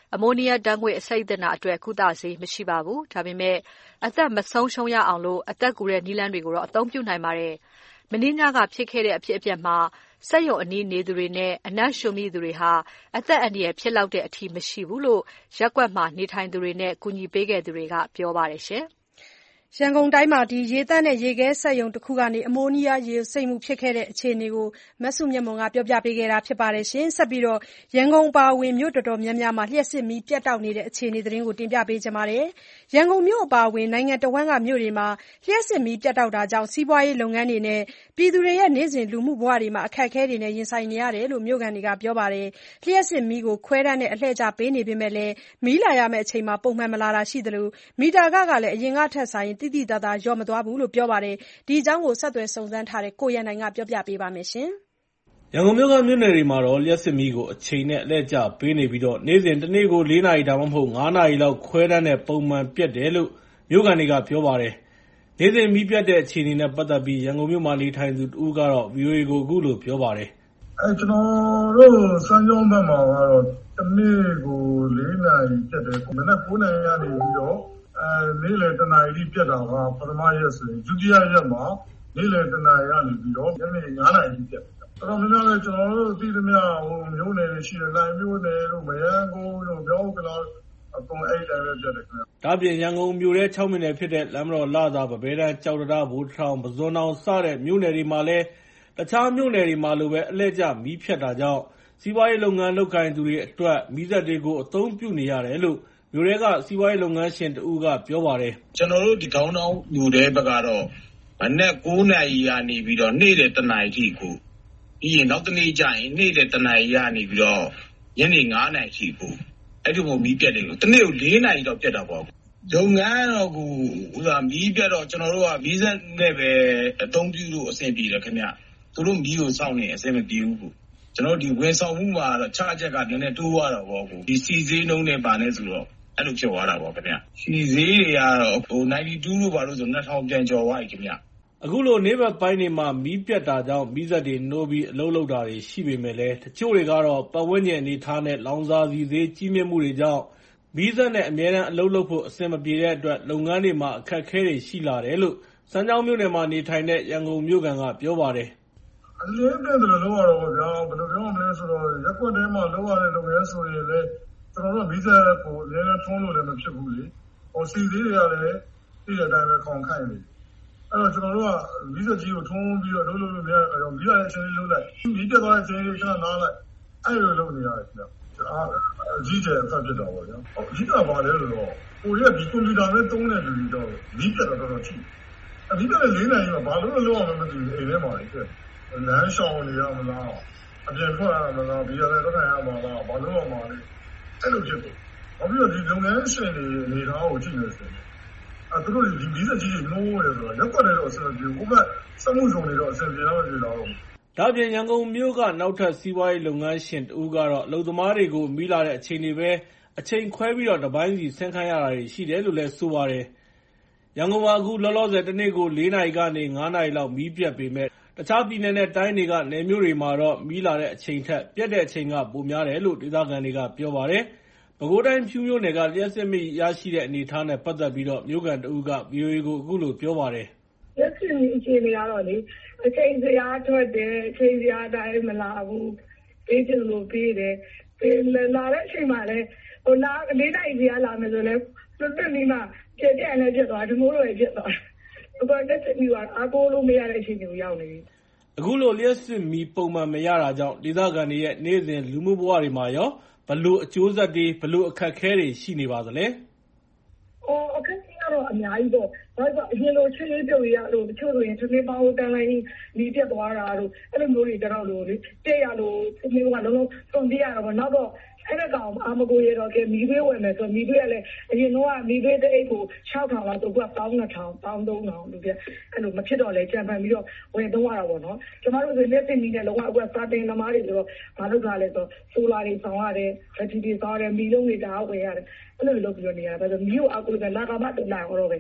အမိုနီးယားဓာတ်ငွေ့အဆိပ်သင့်တာအတွက်ကုသဆေးမရှိပါဘူး။ဒါပေမဲ့အသက်မဆုံးရှုံးရအောင်လို့အသက်ကူတဲ့နည်းလမ်းတွေကိုတော့အသုံးပြုနိုင်ပါတယ်။မနေ့ညကဖြစ်ခဲ့တဲ့အဖြစ်အပျက်မှာစက်ရုံအနီးနေသူတွေနဲ့အနက်ရှုံမိသူတွေဟာအသက်အန္တရာယ်ဖြစ်လောက်တဲ့အထိမရှိဘူးလို့ရက်ကွက်မှာနေထိုင်သူတွေနဲ့ကူညီပေးခဲ့သူတွေကပြောပါတယ်ရှင်။ရန်ကုန်တိုင်းမှာရေသန့်နဲ့ရေခဲစက်ရုံတခုကနေအမိုနီးယားရေစိမ့်မှုဖြစ်ခဲ့တဲ့အခြေအနေကိုမစုမြတ်မွန်ကပြောပြပေးခဲ့တာပါ။ဆက်ပြီးရန်ကုန်အပါအဝင်မြို့တော်တော်များများမှာလျှပ်စစ်မီးပြတ်တောက်နေတဲ့အခြေအနေသတင်းကိုတင်ပြပေးချင်ပါတယ်။ရန်ကုန်မြို့အပါအဝင်နိုင်ငံတဝန်းကမြို့တွေမှာလျှပ်စစ်မီးပြတ်တောက်တာကြောင့်စီးပွားရေးလုပ်ငန်းတွေနဲ့ပြည်သူတွေရဲ့နေ့စဉ်လူမှုဘဝတွေမှာအခက်အခဲတွေနဲ့ရင်ဆိုင်နေရတယ်လို့မြို့ခံတွေကပြောပါတယ်။လျှပ်စစ်မီးကိုခွဲတမ်းနဲ့အလှည့်ကျပေးနေပေမဲ့လည်းမီးလာရမယ့်အချိန်မှာပုံမှန်မလာတာရှိသလိုမီတာခကလည်းအရင်ကထက်စာရင်တိတိတသားလျော့မသွားဘူးလို့ပြောပါတယ်။ဒီအကြောင်းကိုဆက်သွယ်စုံစမ်းထားတဲ့ကိုရန်နိုင်ကပြောပြပေးပါမယ်။ရန်ကုန်မြို့ကမြို့နယ်တွေမှာတော့လျှပ်စစ်မီးကိုအချိန်နဲ့အလှည့်ကျပေးနေပြီးတော့နေ့စဉ်တစ်နေ့ကိုလေးနာရီဒါမှမဟုတ်ငါးနာရီလောက်ခွဲတမ်းနဲ့ပုံမှန်ပြတ်တယ်လို့မြို့ခံတွေကပြောပါတယ်။နေ့စဉ်မီးပြတ်တဲ့အခြေအနေနဲ့ပတ်သက်ပြီးရန်ကုန်မြို့မှာနေထိုင်သူတဦးကတော့ ဗီအိုအေ ကိုအခုလိုပြောပါတယ်။အဲကျွန်တော်တို့စမ်းကြောင်းဘက်မှာကတော့တစ်နေ့ကိုလေးနာရီပြတ်တယ်။မနက်ကိုးနာရီကနေပြီးတော့အဲနေ့လယ်တစ်နာရီပြတ်တာကပထမရက်ဆိုရင်ဒုတိယရက်မှာနေ့လယ်တစ်နာရီကနေပြီးတော့ညနေငါးနာရီပြတ်တယ်။တော်တော်များများလည်းကျွန်တော်တို့သိသမျှဟိုမျိုးနယ်တွေရှိတယ်လိုင်းမျိုးနယ်တို့မရန်ကုန်တို့မြောက်ကလာအကုန်အဲ့တိုင်းပဲပြတ်တယ်ခင်ဗျ။ဒါပြင်ရန်ကုန်မြို့ရဲ့ခြောက်မိနစ်ဖြစ်တဲ့လမ်းမတော်လာသာပပဲတန်းကြောက်တရားဘူထောင်ပဇွန်တောင်စတဲ့မြို့နယ်တွေမှာလည်းတခြားမြို့နယ်တွေမှာလိုပဲအလှည့်ကျမီးဖြတ်တာကြောင့်စီးပွားရေးလုပ်ငန်းလုပ်ကိုင်သူတွေအတွက်မီးစက်တွေကိုအသုံးပြုနေရတယ်လို့မြို့ရဲကစီးပွားရေးလုပ်ငန်းရှင်တဦးကပြောပါတယ်။ကျွန်တော်တို့ဒီကောင်းတောင်းမြို့တဲ့ဘက်ကတော့မနက်ကိုးနာရီကနေပြီးတော့နေ့လယ်တစ်နာရီထိကိုပြီးရင်နောက်တစ်နေ့ကျရင်နေ့လယ်တစ်နာရီကနေပြီးတော့ညနေငါးနာရီထိကိုအဲ့ဒီပုံမီးပြတ်တယ်လို့တစ်နေ့ကိုလေးနာရီတော့ပြတ်တာပေါ့။လုပ်ငန်းတော့ကိုဥစားမီးပြတ်တော့ကျွန်တော်တို့ကမီးစက်နဲ့ပဲအသုံးပြုလို့အဆင်ပြေတယ်ခင်ဗျ။သူတို့မီးကိုစောင့်နေအဆင်မပြေဘူးကိုကျွန်တော်ဒီဝန်ဆောင်မှုမှာတော့ခြားချက်ကနည်းနည်းတိုးသွားတော့ပေါ့ကိုဒီစီစည်းနှုံးနဲ့ပါနေဆိုတော့အဲ့လိုဖြစ်သွားတာပေါ့ခင်ဗျ။စီစည်းတွေကတော့ဟို92လို့ပါလို့ဆိုနှစ်ထောင်ပြန်ကျော်သွားပြီခင်ဗျ။အခုလိုနေဘက်ပိုင်းတွေမှာမီးပြတ်တာကြောင့်မီးစက်တွေနှိုးပြီးအလုပ်လုပ်တာတွေရှိပေမဲ့လည်းတချို့တွေကတော့ပတ်ဝန်းကျင်အနေထားနဲ့လောင်စာဆီဈေးကြီးမြင့်မှုတွေကြောင့်မီးစက်နဲ့အများအားအလုပ်လုပ်ဖို့အဆင်မပြေတဲ့အတွက်လုပ်ငန်းတွေမှာအခက်အခဲတွေရှိလာတယ်လို့စမ်းချောင်းမြို့နယ်မှာနေထိုင်တဲ့ရန်ကုန်မြို့ခံကပြောပါတယ်။အလင်းတဲ့တယ်လို့ရတော့ဗျာဘယ်လိုပြောမလဲဆိုတော့ရက်ွက်ထဲမှာလုပ်ရတဲ့လုပ်ငန်းဆိုရင်လည်းကျွန်တော်တို့မီးစက်ကိုအများနဲ့ထုံးလို့လည်းမဖြစ်ဘူးလေ။ဟိုစီသေးတွေကလည်းဒီတဲ့အတိုင်းပဲခေါင်ခိုင်းနေ။အဲ့တော့ကျွန်တော်တို့ကမီးစက်ကြီးကိုထုံးပြီးတော့လုပ်လို့လို့မရတဲ့အခါကျတော့မီးလာတဲ့အချိန်လေးလုပ်လိုက်မီးပြတ်သွားတဲ့အချိန်လေးခဏနားလိုက်အဲ့လိုလုပ်နေရတယ်ခင်ဗျ။အားအကြီးကျယ်အဖက်ဖြစ်တော့ပါဗျာ။အကြီးကပါလေလို့တော့ကိုရီးယားဒီကွန်ပျူတာနဲ့သုံးတဲ့လူတွေတော့မီးပြတ်တော့တော်တော်ကြီး။အဒီကလည်းလေးနိုင်မှာဘာလို့လုပ်အောင်မသိဘူးအိမ်ထဲမှာလေ။လမ်းရှောင်နေရမလားအပြင်ထွက်ရမလားဒီရလည်းတော့ရမှာလားဘာလို့အောင်မလဲအဲ့လိုဖြစ်တယ်။နောက်ပြီးတော့ဒီလုပ်ငန်းရှင်တွေနေသားကိုကြည့်နေတယ်အဲသူတို့ဒီမီးစက်ကြီးတွေနှိုးရတယ်ဆိုတော့ရက်ွက်တယ်တော့အဆင်မပြေဘူး။ဘယ်စက်မှုစုံတွေတော့အဆင်ပြေတော့ပြေတော့ဒါပြင်ရန်ကုန်မြို့ကနောက်ထပ်စီးပွားရေးလုပ်ငန်းရှင်တဦးကတော့အလုပ်သမားတွေကိုမီးလာတဲ့အချိန်တွေပဲအချိန်ခွဲပြီးတော့တပိုင်းစီဆင်းခိုင်းရတာတွေရှိတယ်လို့လည်းဆိုပါတယ်။ရန်ကုန်မှာအခုလောလောဆယ်တစ်နေ့ကိုလေးနာရီကနေငါးနာရီလောက်မီးပြတ်ပေမဲ့တခြားပြည်နယ်နဲ့တိုင်းတွေကနယ်မြို့တွေမှာတော့မီးလာတဲ့အချိန်ထက်ပြတ်တဲ့အချိန်ကပိုများတယ်လို့ဒေသခံတွေကပြောပါတယ်။ပဲခူးတိုင်းဖြူးမြို့နယ်ကလျှပ်စစ်မီးရရှိတဲ့အနေအထားနဲ့ပတ်သက်ပြီးတော့မြို့ကန်တဦးကဗီအိုအေကိုအခုလိုပြောပါတယ်။လျှပ်စစ်မီးအခြေအနေကတော့လေအချိန်စရာထွက်တယ်အချိန်စရာတိုင်းမလာဘူးပေးချင်လို့ပေးတယ်ပေးလာတဲ့အချိန်မှာလည်းဟိုနာလေးနိုင်စရာလာမယ်ဆိုလည်းတွတ်တွတ်လေးမှပြည့်ပြည့်နဲ့ပြတ်သွားဒီမိုးတွေပြတ်သွားအခုလက်စစ်မီးကအကိုလို့မရတဲ့အချိန်ကိုရောက်နေပြီ။အခုလိုလျှပ်စစ်မီးပုံမှန်မရတာကြောင့်ဒေသခံတွေရဲ့နေ့စဉ်လူမှုဘဝတွေမှာရောဘလို့အကျိုးဆက်တွေဘလို့အခက်အခဲတွေရှိနေပါသလဲ။အော်အခက်အခဲကတော့အများကြီးပေါ့။ဒါဆိုအရင်လိုချွေးလေးပြုတ်ရလို့တချို့ဆိုရင်သမီးပေါင်းတန်းလိုက်မီးပြတ်သွားတာတို့အဲ့လိုမျိုးတွေတော့လို့လေတဲ့ရလို့သမီးကလုံးလုံးစုံပြရတော့ပေါ့နောက်တော့အဲ့ဒါကောင်အာမကိုရတော့ကဲမီးသွေးဝယ်မယ်ဆိုမီးသွေးကလည်းအရင်တော့မီးသွေးတဲ့အိတ်ကို၆ထောင်လောက်တော့ကပေါင်းနှစ်ထောင်ပေါင်းသုံးထောင်လို့ပြအဲ့လိုမဖြစ်တော့လေကြံပန်ပြီးတော့ဝယ်သုံးရတာပေါ့နော်ကျမတို့ဆိုလက်စစ်မီးနဲ့လုံးဝအခုစာတင်သမားတွေဆိုတော့မလုပ်တာလဲဆိုဆိုလာတွေဆောင်ရတယ်ဘက်ထရီတွေဆောင်ရတယ်မီးလုံးတွေတအားဝယ်ရတယ်အဲ့လိုလုပ်ပြီးတော့နေရတာပဲဆိုမီးကိုအကူကလာကမတူလာတော့ပဲ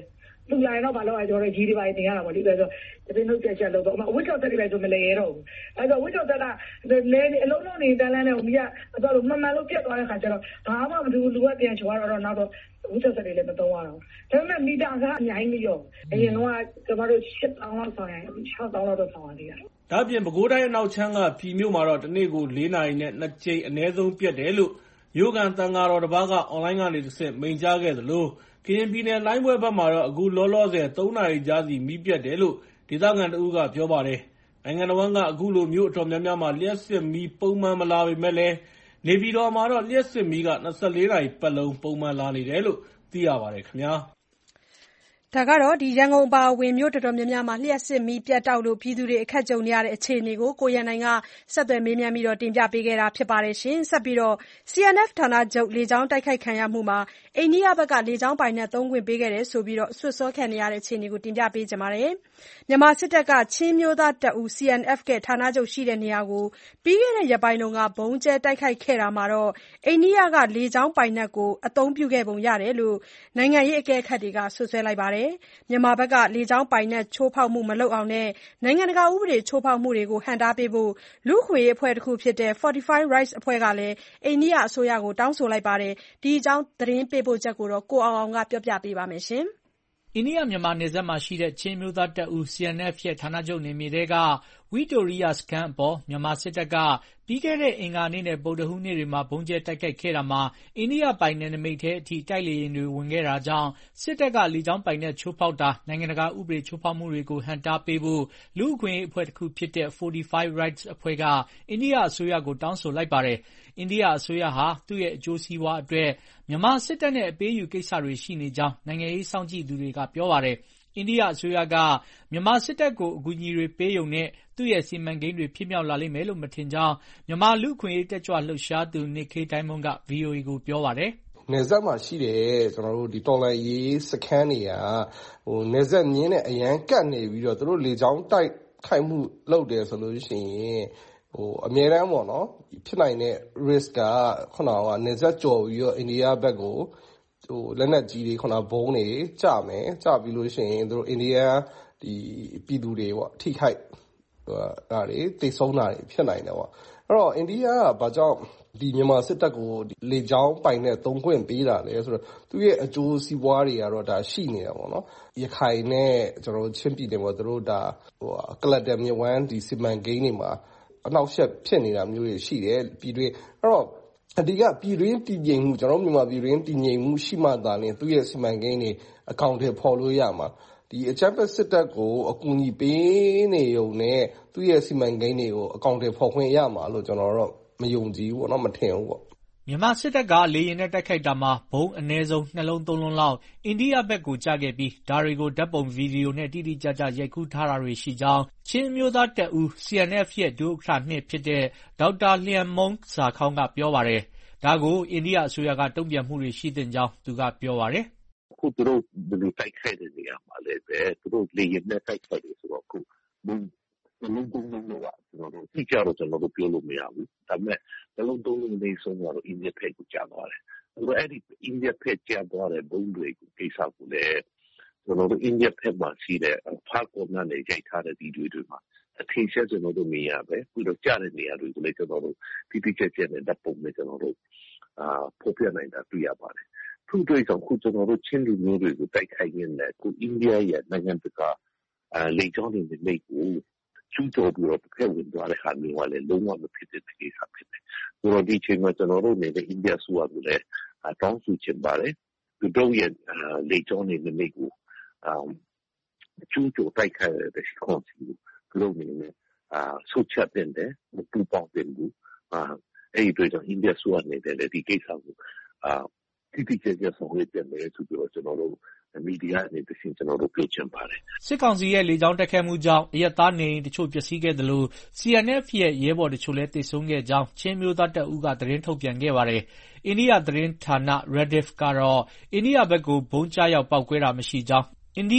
သူလာရင်တော့ဘာလို့လဲကျွန်တော်ကြီးတွေပါနေရတာပေါ့ဒီလိုဆိုတပင်းတို့ချက်ချက်လို့တော့အဝတ်ကြောက်တက်တွေပဲဆိုမလဲရတော့ဘူးအဲဆိုဝတ်ကြောက်တက်ကလဲအလုံးလုံးနေတန်းလန်းနဲ့မိကအတော့မှန်မှန်လို့ပြတ်သွားတဲ့ခါကျတော့ဘာမှမတူလူကပြန်ချွားတော့နောက်တော့ဝတ်ကြောက်တက်တွေလည်းမသုံးရတော့ဒါပေမဲ့မီတာကအများကြီးမရောအရင်တော့ကျွန်တော်တို့ရှစ်တောင်းလောက်ဆောင်ရင်၆တောင်းလောက်တော့ဆောင်ရသေးတယ်ဒါပြင်ပဲခူးတိုင်းအနောက်ချမ်းကပြည်မြို့မှာတော့တနေ့ကို၄နာရီနဲ့နှစ်ကြိမ်အနည်းဆုံးပြတ်တယ်လို့မြို့ကန်တန်ဃာတော်တစ်ပါးကအွန်လိုင်းကနေတစ်ဆင့်မိန့်ကြားခဲ့သလိုကရင်ပြည်နယ်လိုင်းပွဲဘက်မှာတော့အခုလောလောဆယ်၃နာရီကြားစီမီးပြတ်တယ်လို့ဒေသခံတဦးကပြောပါတယ်။နိုင်ငံတော်ကအခုလိုမြို့အတော်များများမှာလျှပ်စစ်မီးပုံမှန်မလာပေမဲ့လည်းနေပြည်တော်မှာတော့လျှပ်စစ်မီးက၂၄နာရီပတ်လုံးပုံမှန်လာနေတယ်လို့သိရပါတယ်ခင်ဗျာ။ဒါကတော့ရန်ကုန်အပါအဝင်မြို့တော်တော်များများမှာလျှပ်စစ်မီးပြတ်တောက်လို့ပြည်သူတွေအခက်ကြုံနေရတဲ့အခြေအနေကိုကိုရန်နိုင်ကဆက်သွယ်မေးမြန်းတင်ပြပေးခဲ့တာဖြစ်ပါတယ်။ဆက်ပြီးတော့ စီအန်အက်ဖ် ဌာနချုပ်လေကြောင်းတိုက်ခိုက်ခံရမှုမှာအိန္ဒိယဘက်ကလေကြောင်းပိုင်နက်သုံးခွင့်ပေးခဲ့တယ်ဆိုပြီးစွပ်စွဲခံနေရတဲ့အခြေအနေကိုတင်ပြပေးချင်ပါတယ်။မြန်မာစစ်တပ်ကချင်းအမျိုးသားတပ်ဦး စီအန်အက်ဖ် ရဲ့ဌာနချုပ်ရှိတဲ့နေရာကိုပြီးခဲ့တဲ့ရက်ပိုင်းကဗုံးကြဲတိုက်ခိုက်ခဲ့တာမှာအိန္ဒိယကလေကြောင်းပိုင်နက်ကိုအသုံးပြုခဲ့ပုံရတယ်လို့နိုင်ငံရေးအကဲခတ်တွေကစွပ်စွဲလိုက်ပါတယ်။မြန်မာဘက်ကလေကြောင်းပိုင်နက်ချိုးဖောက်မှုမလုပ်အောင်နဲ့နိုင်ငံတကာဥပဒေချိုးဖောက်မှုတွေကိုဟန့်တားပေးဖို့လူ့အခွင့်အရေးအဖွဲ့တခုဖြစ်တဲ့ Fortify Rights အဖွဲ့ကလည်းအိန္ဒိယအစိုးရကိုတောင်းဆိုလိုက်ပါတယ်။ဒီအကြောင်းသတင်းပေးပို့ချက်ကိုကိုအောင်အောင်ကပြောပြပေးပါမယ်။အိန္ဒိယမြန်မာနယ်စပ်မှာရှိတဲ့ချင်းအမျိုးသားတပ်ဦး စီအန်အက်ဖ် ရဲ့ဌာနချုပ်နယ်မြေထဲကဝိတိုရိယစခန်းအပေါ်မြန်မာစစ်တပ်ကပြီးခဲ့တဲ့အင်္ဂါနေ့နဲ့ဗုဒ္ဓဟူးနေ့တွေမှာဗုံးကြဲတိုက်ခိုက်ခဲ့တာမှာအိန္ဒိယပိုင်နယ်နိမိတ်ထဲအထိတိုက်လေယာဉ်တွေဝင်ခဲ့တာကြောင့်စစ်တပ်ကလေကြောင်းပိုင်နက်ချိုးဖောက်တာနိုင်ငံတကာဥပဒေချိုးဖောက်မှုတွေကိုဟန့်တားပေးဖို့လူ့အခွင့်အရေးအဖွဲ့တခုဖြစ်တဲ့ Fortify Rights အဖွဲ့ကအိန္ဒိယအစိုးရကိုတောင်းဆိုလိုက်ပါတယ်။အိန္ဒိယအစိုးရဟာသူ့ရဲ့အကျိုးစီးပွားအတွက်မြန်မာစစ်တပ်နဲ့အပေးအယူကိစ္စတွေရှိနေကြောင်းနိုင်ငံရေးစောင့်ကြည့်သူတွေကပြောပါတယ်။အိန္ဒိယအစိုးရကမြန်မာစစ်တပ်ကိုအကူအညီတွေပေးရုံနဲ့သူ့ရဲ့စီမံကိန်းတွေဖြစ်မြောက်လာလိမ့်မယ်လို့မထင်ကြောင်းမြန်မာလူ့အခွင့်အရေးတက်ကြွလှုပ်ရှားသူ Nikkei Diamond က ဗွီအိုအေကိုပြောပါတယ်။နယ်စပ်မှာရှိတဲ့ကျွန်တော်တို့ဒီတော်လှန်ရေးစခန်းတွေကဟိုနယ်စပ်မြင်းနဲ့အရန်ကတ်နေပြီးတော့သူတို့လေကြောင်းတိုက်ခိုက်မှုလုပ်တယ်ဆိုလို့ရှိရင်ဟိုအမြဲတမ်းပေါ့နော်ဖြစ်နိုင်တဲ့ risk ကခုနကနယ်စပ်ကျော်ပြီးတော့အိန္ဒိယဘက်ကိုဟိုလက်နက်ကြီးတွေခုနဘုံတွေကျမယ်ကျပြီးလို့ရှိရင်သူတို့အိန္ဒိယဒီပြည်သူတွေပေါ့ထိခိုက်ဒါတွေတိတ်ဆုံးတာတွေဖြစ်နိုင်တယ်ပေါ့အဲ့တော့အိန္ဒိယကဘာကြောင့်ဒီမြန်မာစစ်တပ်ကိုလေကြောင်းပိုင်နဲ့သုံးခွင့်ပေးတာလဲဆိုတော့သူ့ရဲ့အကျိုးစီးပွားတွေကတော့ဒါရှိနေတာပေါ့နော်ရခိုင်နဲ့ကျွန်တော်ချင်းပြည်နယ်မှာသူတို့ဒါဟိုကလပ်တမြဝန်းဒီစီမံကိန်းတွေမှာအနောက်ရှက်ဖြစ်နေတာမျိုးတွေရှိတယ်ပြည်တွင်းအဲ့တော့အဓိကပြည်တွင်းတည်ငြိမ်မှုကျွန်တော်မြန်မာပြည်တွင်းတည်ငြိမ်မှုရှိမှသာလျှင်သူ့ရဲ့စီမံကိန်းတွေအကောင့်တွေဖော်လို့ရမှာဒီအချက်ပတ်စစ်တပ်ကိုအကူအညီပေးနေုံနဲ့သူ့ရဲ့စီမံကိန်းတွေကိုအကောင့်တွေဖော်ခွင့်ရမှာလို့ကျွန်တော်တော့မယုံကြည်ဘူးပေါ့နော်မထင်ဘူးပေါ့မြန်မာစစ်တပ်ကလေယာဉ်နဲ့တိုက်ခိုက်တာမှာဘုံအနည်းဆုံးနှလုံးသုံးလုံးလောက်အိန္ဒိယဘက်ကိုကျခဲ့ပြီးဒါတွေကိုဓာတ်ပုံဗီဒီယိုနဲ့တိတိကျကျရိုက်ကူးထားတာတွေရှိကြောင်းချင်းမျိုးသားတပ်ဦး စီအန်အက်ဖ် ရဲ့ဒုဥက္ကဋ္ဌနှစ်ဖြစ်တဲ့ဒေါက်တာလျံမုံဇာခေါင်းကပြောပါတယ်။ဒါကိုအိန္ဒိယအစိုးရကတုံ့ပြန်မှုတွေရှိတဲ့ကြောင်းသူကပြောပါတယ်။အခုသူတို့ဒီလိုတိုက်ခိုက်တဲ့နေရာမှာလည်းပဲသူတို့လေယာဉ်နဲ့တိုက်ခိုက်တယ်ဆိုတော့အခုဘုံဘလုံးသုံးလုံးတော့ကျွန်တော်တို့သိကြတော့ကျွန်တော်တို့ပြောလို့မရဘူးဒါပေမဲ့ဘလုံးသုံးလုံးလေးဆုံးတော့အိန္ဒိယဖက်ကိုကြာသွားတယ်အဲ့တော့အဲ့ဒီအိန္ဒိယဖက်ကြာသွားတဲ့ဘုံတွေကိုကိစ္စကိုလည်းကျွန်တော်တို့အိန္ဒိယဖက်မှာရှိတဲ့ဖာကောနာနဲ့ရိုက်ထားတဲ့ဗီဒီယိုတွေမှာအထင်ရှားကျွန်တော်တို့မြင်ရပဲပြီးတော့ကြားတဲ့နေရာတွေကိုလည်းကျွန်တော်တို့တိတိကျကျနဲ့ဓာတ်ပုံနဲ့ကျွန်တော်တို့အာဖော်ပြနိုင်တာတွေ့ရပါတယ်သူတို့ကြောင့်ခုကျွန်တော်တို့ချင်းလူမျိုးတွေကိုတိုက်ခိုက်ရင်းနဲ့ခုအိန္ဒိယရဲ့နိုင်ငံတကာအာလေကြောင်းတွေနဲ့မိတ်ကိုကျူးကျော်ပြီးတော့ဖက်ဝင်သွားတဲ့ဟာမျိုးကလည်းလုံးဝမဖြစ်တဲ့ကိစ္စဖြစ်တယ်။ဆိုတော့ဒီချိန်မှာကျွန်တော်တို့နေတဲ့အိန္ဒိယဆိုကလည်းတောင်းဆိုချင်ပါတယ်။သူတို့ရဲ့လေကြောင်းတွေနဲ့မိတ်ကိုကျူးကျော်တိုက်ခိုက်တဲ့စကွန်စီကိုလုံးနေနဲ့အာဆုတ်ချက်တဲ့မပူပေါင်းတဲ့ဘူး။အာအဲ့ဒီတော့အိန္ဒိယဆိုနေတဲ့ဒီကိစ္စကိုအာတိတိကျကျဆောင်ရွက်တယ်မယ်ဆိုပြီးတော့ကျွန်တော်တို့မီဒီယာနဲ့တခြားကျွန်တော်တို့ပြောချင်ပါတယ်စစ်ကောင်စီရဲ့လေကြောင်းတိုက်ခိုက်မှုကြောင့်အရက်သားနေတချို့ပျက်စီးခဲ့တယ်လို့ စီအန်အက်ဖ် ရဲ့ရဲဘော်တချို့လည်းတိတ်ဆုံးခဲ့ကြောင်းချင်းမျိုးသားတပ်ဦးကသတင်းထုတ်ပြန်ခဲ့ပါတယ်အိန္ဒိယသတင်းဌာန Rediff ကတော့အိန္ဒိယဘက်ကိုဘုံကျရောက်ပောက်ကွဲတာမရှိကြောင်းအိန္ဒိယ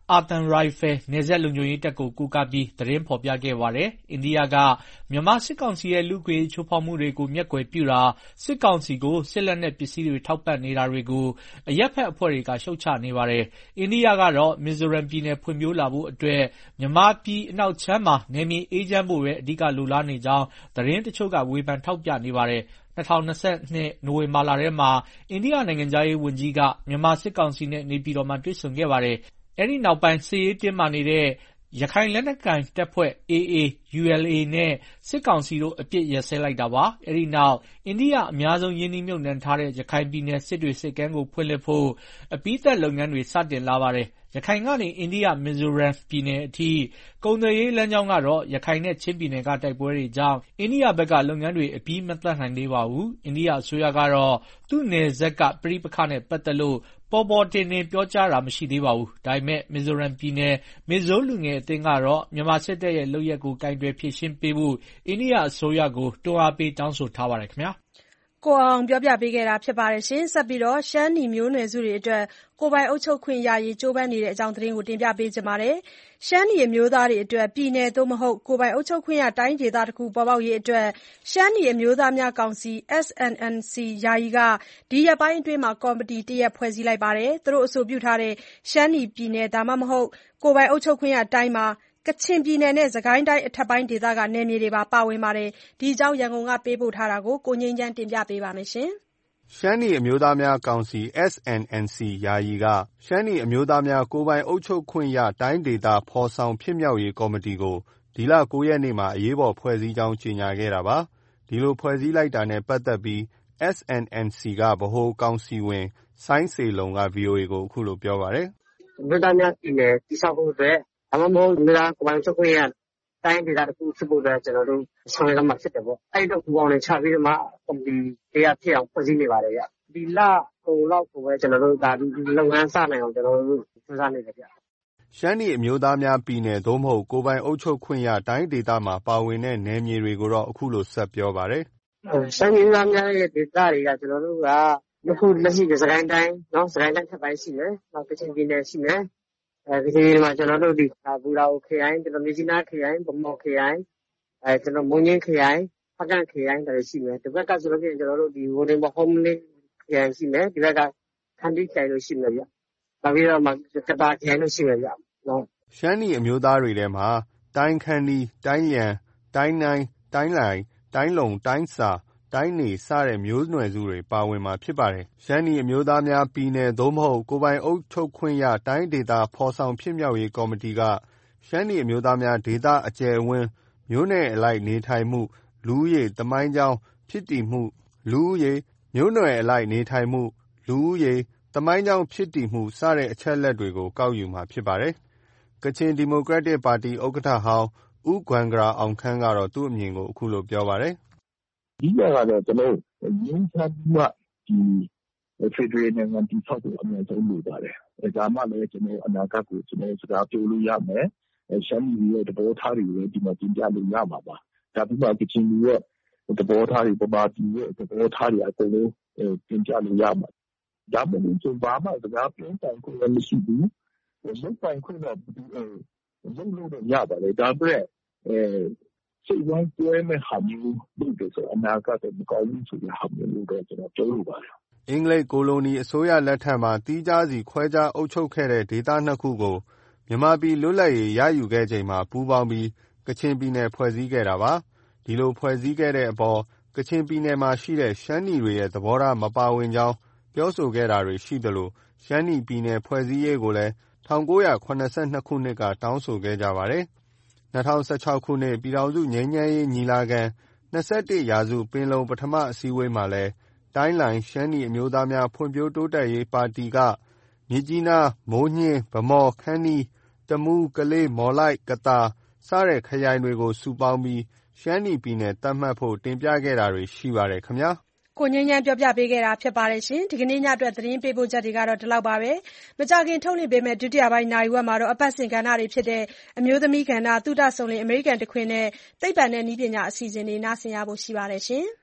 အာသံရိုင်ဖယ်နယ်စပ်လုံခြုံရေးတပ်ကိုကိုးကားပြီးသတင်းဖော်ပြခဲ့ပါတယ်။ အိန္ဒိယကမြန်မာစစ်ကောင်စီရဲ့လူ့အခွင့်အရေးချိုးဖောက်မှုတွေကိုမျက်ကွယ်ပြုတာ၊ စစ်ကောင်စီကိုစစ်လက်နက်ပစ္စည်းတွေထောက်ပံ့နေတာတွေကိုအရပ်ဘက်အဖွဲ့တွေကရှုတ်ချနေပါတယ်။ အိန္ဒိယကတော့မီဇိုရမ်ပြည်နယ်ဖွံ့ဖြိုးလာဖို့အတွက်မြန်မာပြည်အနောက်ခြမ်းမှာနယ်မြေအေးချမ်းဖို့ပဲအဓိကလိုလားနေကြောင်းသတင်းတချို့ကဝေဖန်ထောက်ပြနေပါတယ်။ ၂၀၂၂ နိုဝင်ဘာလထဲမှာအိန္ဒိယနိုင်ငံခြားရေးဝန်ကြီးကမြန်မာစစ်ကောင်စီနဲ့နေပြည်တော်မှာတွေ့ဆုံခဲ့ပါတယ်။ အဲဒီနောက်ပိုင်းစစ်ရေးတင်းမာနေတဲ့ရခိုင်လက်နက်ကိုင်တပ်ဖွဲ့ အေအေ ယူအယ်လ်အေ နဲ့စစ်ကောင်စီတို့အပစ်ရပ်စဲလိုက်တာပါ။ အဲဒီနောက်အိန္ဒိယအများဆုံးရင်းနှီးမြှုပ်နှံထားတဲ့ရခိုင်ပြည်နယ်စစ်တွေဆိပ်ကမ်းကိုဖွင့်လှစ်ဖို့အပြီးသတ်လုပ်ငန်းတွေစတင်လာပါတယ်။ ရခိုင်ကနေအိန္ဒိယမီဇိုရမ်ပြည်နယ်အထိကုန်သွယ်ရေးလမ်းကြောင်းကတော့ရခိုင်နဲ့ချင်းပြည်နယ်ကတိုက်ပွဲတွေကြောင့်အိန္ဒိယဘက်ကလုပ်ငန်းတွေအပြီးမသတ်နိုင်သေးပါဘူး။ အိန္ဒိယအစိုးရကတော့သူ့နယ်စပ်ကပဋိပက္ခနဲ့ပတ်သက်လို့ပေါ်ပေါ်တင်တင်ပြောကြားတာမရှိသေးပါဘူး။ ဒါပေမဲ့မီဇိုရမ်ပြည်နယ်မီဇိုးလူငယ်အသင်းကတော့မြန်မာစစ်တပ်ရဲ့လုပ်ရပ်ကိုကိုင်တွယ်ဖြေရှင်းပေးဖို့အိန္ဒိယအစိုးရကိုတွန်းအားပေးတောင်းဆိုထားပါတယ်ခင်ဗျာ။ကိုအောင်ပြောပြပေးခဲ့တာပါ။ဆက်ပြီးရှမ်းနီမျိုးနွယ်စုတွေအတွက်ကိုယ်ပိုင်အုပ်ချုပ်ခွင့်ရရေးကြိုးပမ်းနေတဲ့အကြောင်းသတင်းကိုတင်ပြပေးချင်ပါတယ်။ရှမ်းနီအမျိုးသားတွေအတွက်ပြည်နယ်သို့မဟုတ်ကိုယ်ပိုင်အုပ်ချုပ်ခွင့်ရတိုင်းဒေသတခုပေါ်ပေါက်ရေးအတွက်ရှမ်းနီအမျိုးသားများကောင်စီ အက်စ် အန် အန် စီ ယာယီကဒီရက်ပိုင်းအတွင်းကော်မတီတရပ်ဖွဲ့စည်းလိုက်ပါတယ်။သူတို့အဆိုပြုထားတဲ့ရှမ်းနီပြည်နယ်ဒါမှမဟုတ်ကိုယ်ပိုင်အုပ်ချုပ်ခွင့်ရတိုင်းမှာကချင်ပြည်နယ်နဲ့စစ်ကိုင်းတိုင်းအထက်ပိုင်းဒေသကနယ်မြေတွေပါပါဝင်ပါတယ်။ဒီအကြောင်းရန်ကုန်ကပေးပို့ထားတာကိုကိုငြိမ်းချမ်းတင်ပြပေးထားပါတယ်။ရှမ်းနီအမျိုးသားများကောင်စီ အက်စ် အန် အန် စီ ယာယီကရှမ်းနီအမျိုးသားများကိုယ်ပိုင်အုပ်ချုပ်ခွင့်ရတိုင်းဒေသဖော်ဆောင်ဖြစ်မြောက်ရေးကော်မတီကိုဒီလ ၉ ရက်နေ့မှာအရေးပေါ်ဖွဲ့စည်းကြောင်းကြေညာခဲ့တာပါ။ဒီလိုဖွဲ့စည်းလိုက်တာနဲ့ပတ်သက်ပြီး အက်စ် အန် အန် စီ ကဗဟိုကောင်စီဝင်စိုင်းစေလုံက ဗွီအိုအေကိုအခုလိုပြောပါတယ်။အမျိုးသားများပြည်နယ်တည်ဆောက်ဖို့အတွက်ဒါမှမဟုတ်အမျိုးသားကိုယ်ပိုင်အုပ်ချုပ်ခွင့်ရတိုင်းဒေသတခုဖြစ်ဖို့အတွက်ကျွန်တော်တို့ဆောင်ရွက်ရမှာဖြစ်တယ်ပေါ့။အဲ့တော့ဘူပေါင်းတွေချပြီးတော့မှကော်မတီတရားဖြစ်အောင်ဖွဲ့စည်းနေပါတယ်ဗျ။ဒီလကုန်လောက်ကိုပဲကျွန်တော်တို့ဒါဒီလုပ်ငန်းစနိုင်အောင်ကျွန်တော်တို့စူးစမ်းနေတယ်ဗျ။ရှမ်းနီအမျိုးသားများပြည်နယ်သို့မဟုတ်ကိုယ်ပိုင်အုပ်ချုပ်ခွင့်ရတိုင်းဒေသမှာပါဝင်တဲ့နယ်မြေတွေကိုတော့အခုလိုဆက်ပြောပါတယ်။ရှမ်းနီသားများရဲ့ဒေသတွေကကျွန်တော်တို့ကအခုလက်ရှိစကိုင်းတိုင်းနော်စကိုင်းတိုင်းထပ်ပိုင်းရှိတယ်။နောက်ကချင်ပြည်နယ်ရှိတယ်။အဲဒီဒီမှာကျွန်တော်တို့ဒီဘူရာအိုခရိုင်ကျွန်တော်မြကြီးနားခရိုင်ဗမော်ခရိုင်အဲကျွန်တော်မုံညင်းခရိုင်ဖကန့်ခရိုင်တွေရှိမယ်။ဒီဘက်ကဆိုလို့ကျွန်တော်တို့ဒီဝရင်ဘဟုံးလေးခရိုင်ရှိမယ်။ဒီဘက်ကခန္တီခရိုင်လို့ရှိမယ်ဗျ။နောက်ပြီးတော့မှကတာခရိုင်လို့ရှိမယ်ဗျ။နော်ရှမ်းနီအမျိုးသားတွေထဲမှာတိုင်းခန္တီတိုင်းလျံတိုင်းနိုင်တိုင်းလိုင်တိုင်းလုံတိုင်းစာတိုင်းနေစတဲ့မျိုးနွယ်စုတွေပါဝင်မှာဖြစ်ပါတယ်။ရှမ်းနီအမျိုးသားများပြည်နယ်သို့မဟုတ်ကိုယ်ပိုင်အုပ်ချုပ်ခွင့်ရတိုင်းဒေသဖော်ဆောင်ဖြစ်မြောက်ရေးကော်မတီကရှမ်းနီအမျိုးသားများဒေသအကျယ်အဝန်းမျိုးနယ်အလိုက်နေထိုင်မှုလူဦးရေသမိုင်းကြောင်းဖြစ်တည်မှုလူဦးရေမျိုးနွယ်အလိုက်နေထိုင်မှုလူဦးရေသမိုင်းကြောင်းဖြစ်တည်မှုစတဲ့အချက်အလက်တွေကိုကောက်ယူမှာဖြစ်ပါတယ်။ကချင်ဒီမိုကရက်တစ်ပါတီဥက္ကဋ္ဌဟောင်းဦးဂွမ်ဂရာအောင်ခမ်းကတော့သူ့အမြင်ကိုအခုလိုပြောပါတယ်။အဓိကကတော့ကျွန်တော်ငင်းချမ်းမှုကဒီဖက်ဒရယ်နိုင်ငံတည်ဆောက်ဖို့အများဆုံးလိုပါတယ်။ဒါမှလည်းကျွန်တော်အနာဂတ်ကိုကျွန်တော်စကားပြောလို့ရမယ်။ရှမ်းပြည်ရဲ့သဘောထားတွေလည်းဒီမှာတင်ပြလို့ရမှာပါ။ဒါပြီးမှကချင်ပြည်ရဲ့သဘောထားတွေပမာပြည်ရဲ့သဘောထားတွေအကုန်လုံးတင်ပြလို့ရမှာ။ဒါမှမဟုတ်ကျွန်တော်ဘာမှစကားပြောပိုင်ခွင့်မရှိဘူး။လုပ်ပိုင်ခွင့်တော့လုပ်လို့တော့ရပါတယ်။ဒါပေမဲ့အဲစိတ်ဝမ်းကွဲမဲ့ဟာမျိုးလုပ်တယ်ဆိုအနာဂတ်တော့မကောင်းဘူးဆိုတဲ့ဟာမျိုးလို့တော့ကျွန်တော်ပြောလိုပါတယ်။အင်္ဂလိပ်ကိုလိုနီအစိုးရလက်ထက်မှာတီးခြားစီခွဲခြားအုပ်ချုပ်ခဲ့တဲ့ဒေသနှစ်ခုကိုမြန်မာပြည်လွတ်လပ်ရေးရယူခဲ့ချိန်မှာပူးပေါင်းပြီးကချင်ပြည်နယ်ဖွဲ့စည်းခဲ့တာပါ။ဒီလိုဖွဲ့စည်းခဲ့တဲ့အပေါ်ကချင်ပြည်နယ်မှာရှိတဲ့ရှမ်းနီတွေရဲ့သဘောထားမပါဝင်ကြောင်းပြောဆိုခဲ့တာတွေရှိသလိုရှမ်းနီပြည်နယ်ဖွဲ့စည်းရေးကိုလည်း၁၉၇၂ခုနှစ်ကတောင်းဆိုခဲ့ကြပါတယ်။၂၀၁၆ခုနှစ်ပြည်ထောင်စုငြိမ်းချမ်းရေးညီလာခံ၂၁ရာစုပင်လုံပထမအစည်းအဝေးမှာလည်းတိုင်းလိုင်ရှမ်းနီအမျိုးသားများဖွံ့ဖြိုးတိုးတက်ရေးပါတီကမြစ်ကြီးနားမိုးညှင်းဗမော်ခမ်းတီးတမူးကလေးမော်လိုက်ကသာစတဲ့ခရိုင်တွေကိုစုပေါင်းပြီးရှမ်းနီပြည်နယ်သတ်မှတ်ဖို့တင်ပြခဲ့တာတွေရှိပါတယ်ခင်ဗျာ။ကိုငြိမ်းချမ်းပြောပြပေးခဲ့တာပါ။ဒီကနေ့ညအတွက်သတင်းပေးပို့ချက်တွေကတော့ဒီလောက်ပါပဲ။မကြခင်ထုတ်လွှင့်ပေးမယ့်ဒုတိယပိုင်းနာရီဝက်မှာတော့အပတ်စဉ်ကဏ္ဍတွေဖြစ်တဲ့အမျိုးသမီးကဏ္ဍသုတဆုံလင်အမေရိကန်တခွင်နဲ့သိပ္ပံနဲ့နည်းပညာအစီအစဉ်တွေနားဆင်ရဖို့ရှိပါတယ်ရှင်။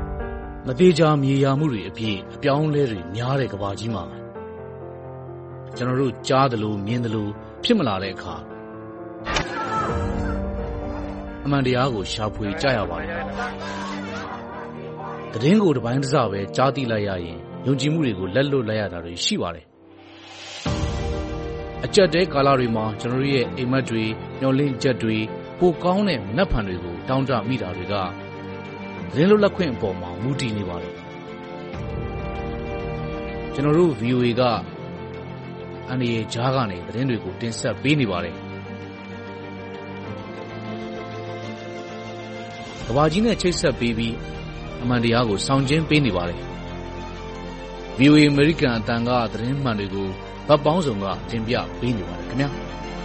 မသေးချာမြေယာမှုတွေအပြည့်အပြောင်းလဲတွေများတဲ့ကဘာကြီးမှာကျွန်တော်တို့ကြားသလိုမြင်သလိုဖြစ်မလာတဲ့အခါအမှန်တရားကိုရှာဖွေကြရပါတယ်။သတင်းကိုတစ်ပိုင်းတစ်စပဲကြားသိလိုက်ရရင်ယုံကြည်မှုတွေကိုလက်လွတ်လိုက်ရတာတွေရှိပါတယ်။အကြက်တဲကာလတွေမှာကျွန်တော်တို့ရဲ့အိမ်မက်တွေမျောလင့်ချက်တွေပိုကောင်းတဲ့နတ်ဖန်တွေကိုတောင်းတမိတာတွေကသတင်းလွတ်လပ်ခွင့်အပေါ်မှာမူတည်နေပါတယ်။ကျွန်တော်တို့ ဗီအိုအေ ကအန်ဒီရဲ့ဂျားကနေသတင်းတွေကိုတင်ဆက်ပေးနေပါတယ်။ကဘာကြီးနဲ့ချိတ်ဆက်ပေးပြီးအမှန်တရားကိုဆောင်ကျဉ်ပေးနေပါတယ်။ ဗီအိုအေ American အတန်ကသတင်းမှန်တွေကိုဗတ်ပေါင်းစုံကတင်ပြပေးနေပါတယ်ခင်ဗျာ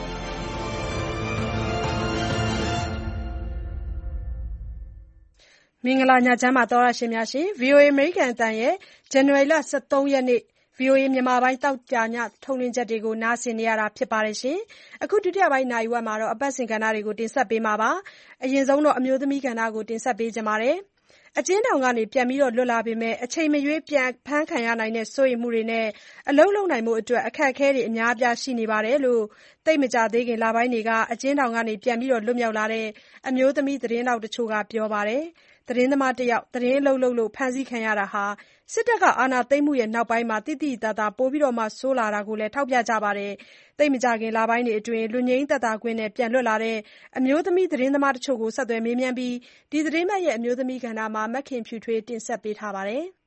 ။မင်္ဂလာညချမ်းပါသောရရှင်များရှင် ဗီအိုအေ American အတန်ရဲ့ ဇန်နဝါရီလဆယ့်သုံးရက်နေ့ ဗီအိုအေမြန်မာပိုင်းတောက်ကြညထုတ်လွှင့်ချက်တွေကိုနားဆင်နေရတာဖြစ်ပါတယ်ရှင်။အခုဒုတိယပိုင်းနာရီဝက်မှာတော့အပတ်စဉ်ကဏ္ဍတွေကိုတင်ဆက်ပေးမှာပါ။အရင်ဆုံးတော့အမျိုးသမီးကဏ္ဍကိုတင်ဆက်ပေးကြပါမယ်။အကျဉ်းထောင်ကနေပြန်ပြီးလွတ်လာပေမဲ့အချိန်မရွေးပြန်ဖမ်းခံရနိုင်တဲ့စိုးရိမ်မှုတွေနဲ့အလုပ်လုပ်နိုင်ဖို့အတွက်အခက်အခဲတွေအများအပြားရှိနေပါတယ်လို့သိပ်မကြာသေးခင်လပိုင်းတွေကအကျဉ်းထောင်ကနေပြန်ပြီးလွတ်မြောက်လာတဲ့အမျိုးသမီးသတင်းတောက်တချို့ကပြောပါတယ်။သတင်းသမားတယောက်သတင်းအလုပ်လုပ်လို့ဖမ်းဆီးခံရတာဟာစစ်တပ်ကအာဏာသိမ်းမှုရဲ့နောက်ပိုင်းမှာတိတိတသားပိုပြီးဆိုးလာတာကိုလည်းထောက်ပြကြပါတယ်။သိပ်မကြာခင်လပိုင်းတွေအတွင်းလွတ်ငြိမ်းသက်သာခွင့်နဲ့ပြန်လွတ်လာတဲ့အမျိုးသမီးသတင်းသမားတချို့ကိုဆက်သွယ်မေးမြန်းပြီးဒီသတင်းပတ်ရဲ့အမျိုးသမီးကဏ္ဍမှာမခင်ဖြူထွေးတင်ဆက်ပေးထားပါတယ်။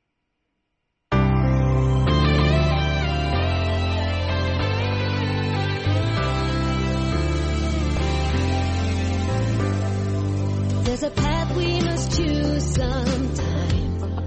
There's a path we must choose sometime.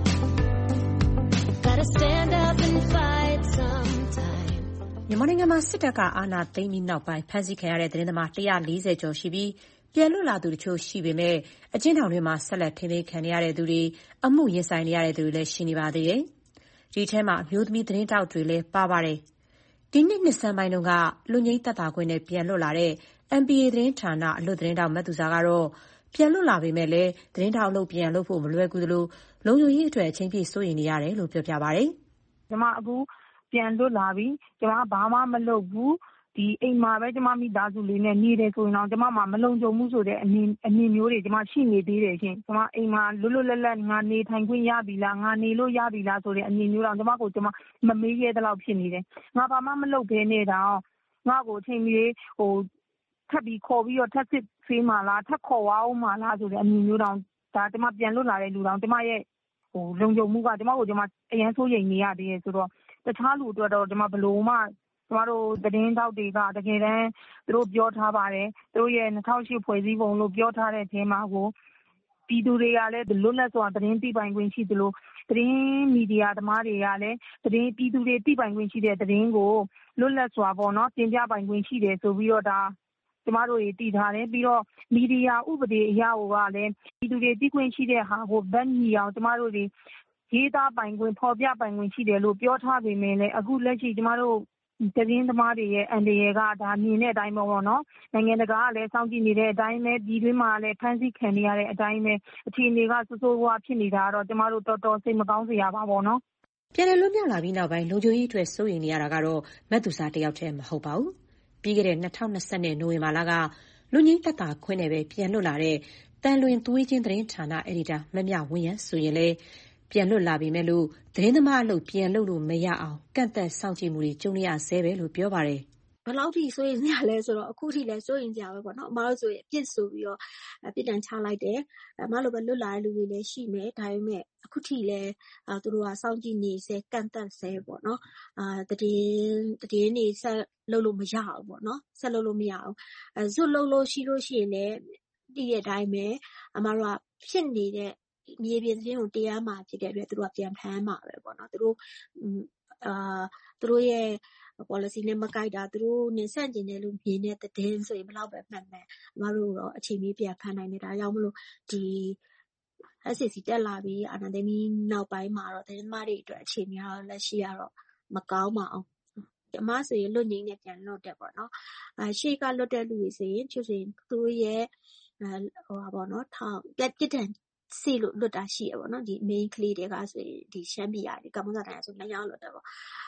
Gotta stand up and fight sometime. မြန်မာနိုင်ငံမှာစစ်တပ်ကအာဏာသိမ်းပြီးနောက်ပိုင်းဖမ်းဆီးခံရတဲ့သတင်းသမားone hundred fortyကျော်ရှိပြီးပြန်လွတ်လာသူတချို့ရှိပေမဲ့အကျဉ်းထောင်တွေမှာဆက်လက်ထိန်းသိမ်းခံနေရတဲ့သူတွေအမှုရင်ဆိုင်နေရတဲ့သူတွေလည်းရှိနေပါသေးတယ်။ဒီထဲမှာအမျိုးသမီးသတင်းတောက်တွေလည်းပါပါတယ်။ဒီနှစ်နှစ်ဆန်းပိုင်းတုန်းကလွတ်ငြိမ်းသက်သာခွင့်နဲ့ပြန်လွတ်လာတဲ့ အမ် ပီ အေ သတင်းဌာနအလွတ်သတင်းတောက်မတ်သူစာကတော့ပြန်လွတ်လာပေမဲ့လည်းသတင်းထောက်အလုပ်ပြန်လုပ်ဖို့မလွယ်ကူသလိုလုံခြုံရေးအတွက်အချိန်ပြည့်စိုးရိမ်နေရတယ်လို့ပြောပြပါတယ်။ကျမအခုပြန်လွတ်လာပြီ။ကျမဘာမှမလုပ်ဘူး။ဒီအိမ်မှာပဲကျမမိသားစုလေးနဲ့နေတယ်ဆိုရင်တော့ကျမမှာမလုံခြုံဘူးဆိုတဲ့အမြင်အမြင်မျိုးတွေကျမရှိနေသေးတယ်ရှင်။ကျမအိမ်မှာလွတ်လွတ်လပ်လပ်ငါနေထိုင်ခွင့်ရပြီလားငါနေလို့ရပြီလားဆိုတဲ့အမြင်မျိုးတော့ကျမကိုကျမမမေးရဲတဲ့လောက်ဖြစ်နေတယ်။ငါဘာမှမလုပ်ဘဲနဲ့တော့ငါ့ကိုအချိန်ကြီးဟိုထပ်ပြီးခေါ်ပြီးတော့ထပ်စစ်ဖေးမှလားထပ်ခေါ်ဝအောင်မှလားဆိုတဲ့အမြင်မျိုးတောင်ဒါကျမပြန်လွတ်လာတဲ့လူတောင်ကျမရဲ့ဟိုလုံခြုံမှုကကျမကိုကျမအရန်ဆိုးရိမ်နေရသေးတယ်ဆိုတော့တခြားလူတွေတော့ကျမဘလို့မှကျမတို့သတင်းတောက်တွေကတကယ်တမ်းသူတို့ပြောထားပါတယ်သူတို့ရဲ့two thousand eightဖွဲ့စည်းပုံလို့ပြောထားတဲ့အထဲမှာကိုပြည်သူတွေကလည်းလွတ်လပ်စွာသတင်းသိပိုင်ခွင့်ရှိသလိုသတင်းမီဒီယာသမားတွေကလည်းသတင်းပြည်သူတွေသိပိုင်ခွင့်ရှိတဲ့သတင်းကိုလွတ်လပ်စွာပေါ့နော်တင်ပြပိုင်ခွင့်ရှိတယ်ဆိုပြီးတော့ဒါကျမတို့တွေတည်ထားတယ်ပြီးတော့မီဒီယာဥပဒေအရကိုကလည်းပြည်သူတွေသိခွင့်ရှိတဲ့ဟာကိုဗတ်ညီအောင်ကျမတို့တွေရေးသားပိုင်ခွင့်ဖော်ပြပိုင်ခွင့်ရှိတယ်လို့ပြောထားပေမဲ့လည်းအခုလက်ရှိကျမတို့သတင်းသမားတွေရဲ့အန်ဒီရယ်ကဒါမြင်တဲ့အတိုင်းပေါ့နော်နိုင်ငံတကာကလည်းစောင့်ကြည့်နေတဲ့အတိုင်းပဲပြည်တွင်းမှာလည်းဖမ်းဆီးခံနေရတဲ့အတိုင်းပဲအခြေအနေကစိုးစိုးဝါးဖြစ်နေတာတော့ကျမတို့တော်တော်စိတ်မကောင်းစရာပါပေါ့နော်ပြန်လည်လွတ်မြောက်လာပြီးနောက်ပိုင်းလုံခြုံရေးအတွက်စိုးရိမ်နေရတာကတော့မတ်သူစာတယောက်တည်းမဟုတ်ပါဘူးပြီးခဲ့တဲ့two thousand twentyနိုဝင်ဘာလကလွတ်ငြိမ်းသက်သာခွင့်နဲ့ပဲပြန်လွတ်လာတဲ့တန်လွင်သွေးချင်းသတင်းဌာနအယ်ဒီတာမမြဝင်းရံဆိုရင်လည်းပြန်လွတ်လာပြီမဲ့လို့သတင်းသမားအလုပ်ပြန်လုပ်လို့မရအောင်ကန့်သက်စောင့်ကြည့်မှုတွေကြုံရဆဲပဲလို့ပြောပါတယ်ဘယ်လောက်ထိစိုးရင်စရာလဲဆိုတော့အခုထိလည်းစိုးရင်စရာပဲပေါ့နော်အမားတို့ဆိုရင်အပြစ်ဆိုပြီးတော့ပြစ်ဒဏ်ချလိုက်တယ်အမားလိုပဲလွတ်လာတဲ့လူတွေလည်းရှိမယ်ဒါပေမဲ့အခုထိလည်းအာသူတို့ကစောင့်ကြည့်နေစေကန့်သက်စေပေါ့နော်အာတည်တည်နေဆက်လုပ်လို့မရအောင်ပေါ့နော်ဆက်လုပ်လို့မရအောင်အဲဇွတ်လုပ်လို့ရှိလို့ရှိရင်လည်းတည်တဲ့အတိုင်းပဲအမားတို့ကဖြစ်နေတဲ့မြေပြင်သတင်းကိုတရားမှာဖြစ်တဲ့အတွက်သူတို့ကပြန်ဖမ်းမှာပဲပေါ့နော်သူတို့အာသူတို့ရဲ့policy နဲ့မကိုက်တာသူတို့နဲ့ဆန့်ကျင်တယ်လို့မြင်တဲ့သတင်းဆိုရင်ဘယ်လောက်ပဲမှန်မှန်အမတို့တော့အချိန်မီပြန်ဖမ်းနိုင်တယ်ဒါကြောင့်မလို့ဒီ S A C တက်လာပြီးအာဏာသိမ်းပြီးနောက်ပိုင်းမှာတော့သတင်းသမားတွေအတွက်အခြေအနေကတော့လက်ရှိကတော့မကောင်းပါအောင်အမဆိုရင်လွတ်ငြိမ်းနဲ့ပြန်လွတ်တယ်ပေါ့နော်အဲရှေ့ကလွတ်တဲ့လူတွေဆိုရင်သူဆိုရင်သူတို့ရဲ့ဟိုပါပေါ့နော်ထောင်ပြစ်ဒဏ်စီလို့လွတ်တာရှိရပေါ့နော်ဒီ main ကလေးတွေကဆိုရင်ဒီရှမ်းပြည်ရတယ်ကမ္ဘောဇာတိုင်းဆိုလည်းရလွတ်တယ်ပေါ့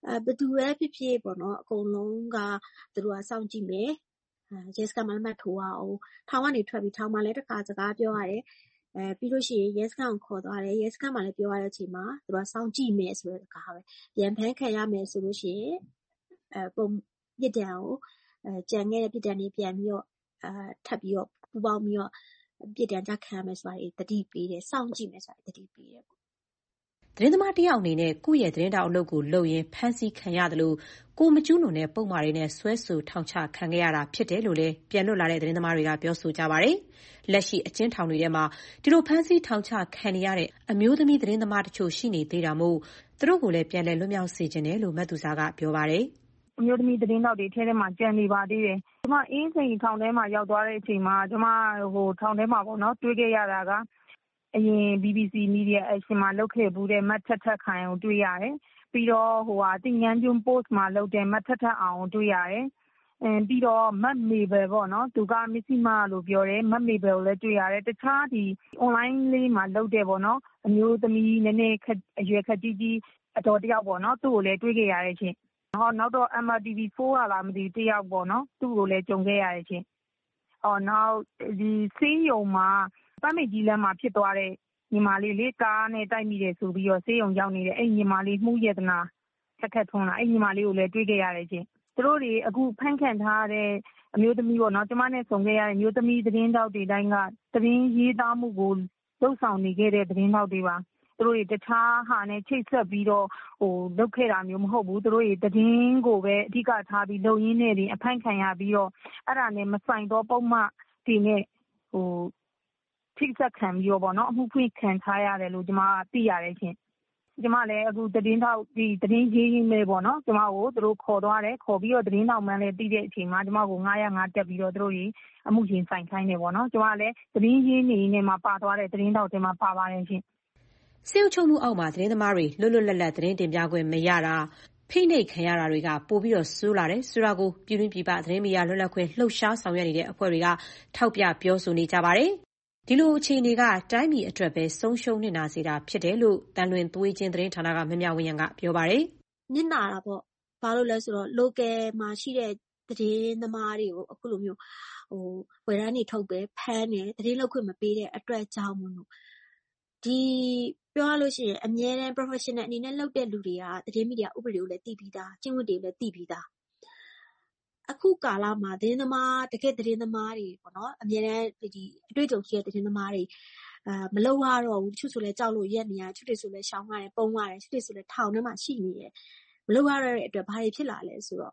အဲဘယ်သူပဲဖြစ်ဖြစ်ပေါ့နော်အကုန်လုံးကသူတို့ကစောင့်ကြည့်မယ်အဲရဲစခန်းမှာလက်မှတ်ထိုးအောင်ထောင်ကနေထွက်ပြီးထောင်မှာလည်းတစ်ခါစကားပြောရတယ်အဲပြီးလို့ရှိရင်ရဲစခန်းကိုခေါ်သွားတယ်ရဲစခန်းမှာလည်းပြောရတဲ့အချိန်မှာသူတို့ကစောင့်ကြည့်မယ်ဆိုတဲ့စကားပဲပြန်ဖမ်းခံရမယ်ဆိုလို့ရှိရင်အဲပုံပြစ်ဒဏ်ကိုအဲကြံခဲ့တဲ့ပြစ်ဒဏ်တွေပြန်ပြီးတော့အဲထပ်ပြီးတော့ပူပေါင်းပြီးတော့ပြစ်ဒဏ်ကြခံရမယ်ဆိုတာတွေတတိပေးတယ်စောင့်ကြည့်မယ်ဆိုတာတတိပေးတယ်သတင်းသမားတယောက်အနေနဲ့ကိုယ့်ရဲ့သတင်းတောက်အလုပ်ကိုလုပ်ရင်းဖမ်းဆီးခံရတယ်လို့ကိုမကျူးလွန်တဲ့ပုံမှားတွေနဲ့ဆွဲဆိုထောင်ချခံခဲ့ရတာဖြစ်တယ်လို့လည်းပြန်လွတ်လာတဲ့သတင်းသမားတွေကပြောဆိုကြပါတယ်။လက်ရှိအကျဉ်းထောင်တွေထဲမှာဒီလိုဖမ်းဆီးထောင်ချခံနေရတဲ့အမျိုးသမီးသတင်းသမားတချို့ရှိနေသေးတာမို့သူတို့ကိုလည်းပြန်လည်လွတ်မြောက်စေချင်တယ်လို့မတ်သူစာကပြောပါတယ်။အမျိုးသမီးသတင်းတောက်တွေထဲထဲမှာကြံနေပါသေးတယ်။ကျမအင်းစိန်ထောင်ထဲမှာရောက်သွားတဲ့အချိန်မှာကျမဟိုထောင်ထဲမှာပေါ့နော်တွေ့ခဲ့ရတာကအရင် B B C Media Action မှာလုပ်ခဲ့ဘူးတဲ့မတ်ထက်ထက်ခိုင်ကိုတွေ့ရတယ်။ပြီးတော့ဟိုဟာတင်ငန်းကျွန်း post မှာလုပ်တဲ့မတ်ထက်ထက်အောင်ကိုတွေ့ရတယ်။အင်းပြီးတော့မတ်မေဘယ်ပေါ့နော်သူကမစ္စည်းမလို့ပြောတယ်မတ်မေဘယ်ကိုလည်းတွေ့ရတယ်။တခြားဒီ online လေးမှာလုပ်တဲ့ပေါ့နော်အမျိုးသမီးနည်းနည်းအရွယ်ခက်ကြီးကြီးအတော်တယောက်ပေါ့နော်သူ့ကိုလည်းတွေ့ခဲ့ရတယ်ချင်း။ဟောနောက်တော့ M R T V four ကလာမသိတယောက်ပေါ့နော်သူ့ကိုလည်းကြုံခဲ့ရတယ်ချင်း။အော်နောက်ဒီစေးရုံမှာပတ်မိတ်ကြီးလမ်းမှာဖြစ်သွားတဲ့ညီမလေးလေးကားနဲ့တိုက်မိတယ်ဆိုပြီးတော့စေးရုံရောက်နေတဲ့အဲ့ညီမလေးမှုရတနာခက်ခက်ထွန်းလာအဲ့ညီမလေးကိုလည်းတွေ့ခဲ့ရတယ်ချင်းသူတို့တွေအခုဖမ်းခံထားတဲ့အမျိုးသမီးပေါ့နော်ကျမနဲ့ဆုံခဲ့ရတဲ့မျိုးသမီးသတင်းတောက်တွေတိုင်းကသတင်းရေးသားမှုကိုလှုပ်ဆောင်နေခဲ့တဲ့သတင်းတောက်တွေပါသူတို့တွေတခြားဟာနဲ့ချိတ်ဆက်ပြီးတော့ဟိုလုပ်ခဲ့တာမျိုးမဟုတ်ဘူးသူတို့တွေသတင်းကိုပဲအဓိကထားပြီးလုံရင်းနဲ့တွေအဖမ်းခံရပြီးတော့အဲ့ဒါနဲ့မဆိုင်တော့ပုံမှန်ဒီနဲ့ဟိုထိစက်ခံပြီးတော့ပေါ့နော်အမှုဖွင့်ခံထားရတယ်လို့ကျွန်မသိရတယ်ချင်းကျွန်မလည်းအခုသတင်းထောက်ဒီသတင်းရေးရင်းလေးပေါ့နော်ကျွန်မကိုသူတို့ခေါ်သွားတယ်ခေါ်ပြီးတော့သတင်းထောက်မှန်းလည်းသိတဲ့အချိန်မှာကျွန်မကိုငါးရငါးတက်ပြီးတော့သူတို့ကြီးအမှုရင်ဆိုင်ခိုင်းတယ်ပေါ့နော်ကျွန်မလည်းသတင်းရေးနေနေမှာပါသွားတဲ့သတင်းထောက်တွေမှာပါပါတယ်ချင်းစေအုပ်ချုပ်မှုအောက်မှာသတင်းသမားတွေလွတ်လွတ်လပ်လပ်သတင်းတင်ပြခွင့်မရတာဖိနှိပ်ခံရတာတွေကပိုပြီးတော့ဆိုးလာတယ်ဆိုတာကိုပြည်တွင်းပြည်ပသတင်းမီဒီယာလွတ်လပ်ခွင့်လှုပ်ရှားဆောင်ရွက်နေတဲ့အဖွဲ့တွေကထောက်ပြပြောဆိုနေကြပါတယ်ဒီလိုအခြေအနေကတိုင်းပြည်အတွက်ပဲဆုံးရှုံးနေတာစေတာဖြစ်တယ်လို့တန်လွင်သွေးချင်းသတင်းဌာနကမမြဝင်းရံကပြောပါတယ်။ညစ်နာတာပေါ့။ဘာလို့လဲဆိုတော့ local မှာရှိတဲ့သတင်းသမားတွေကိုအခုလိုမျိုးဟိုဝယ်ရမ်းနေထုတ်ပဲဖမ်းနေသတင်းလုပ်ခွင့်မပေးတဲ့အတွက်ကြောင့်မလို့ဒီပြောရလို့ရှိရင်အမြဲတမ်း professional အနေနဲ့လုပ်တဲ့လူတွေကသတင်းမီဒီယာဥပဒေကိုလည်းသိပြီးသားကျင့်ဝတ်တွေလည်းသိပြီးသားအခုကာလမှာသတင်းသမားတကယ်သတင်းသမားတွေပေါ့နော်အများနဲ့ဒီအတွေ့အကြုံရှိတဲ့သတင်းသမားတွေအာမလုံရတော့ဘူးတချို့ဆိုလဲကြောက်လို့ရက်နေရတချို့တွေဆိုလဲရှောင်းရတယ်ပုံရတယ်တချို့တွေဆိုလဲထောင်ထဲမှာရှိနေတယ်မလုံရတဲ့အတွက်ဘာတွေဖြစ်လာလဲဆိုတော့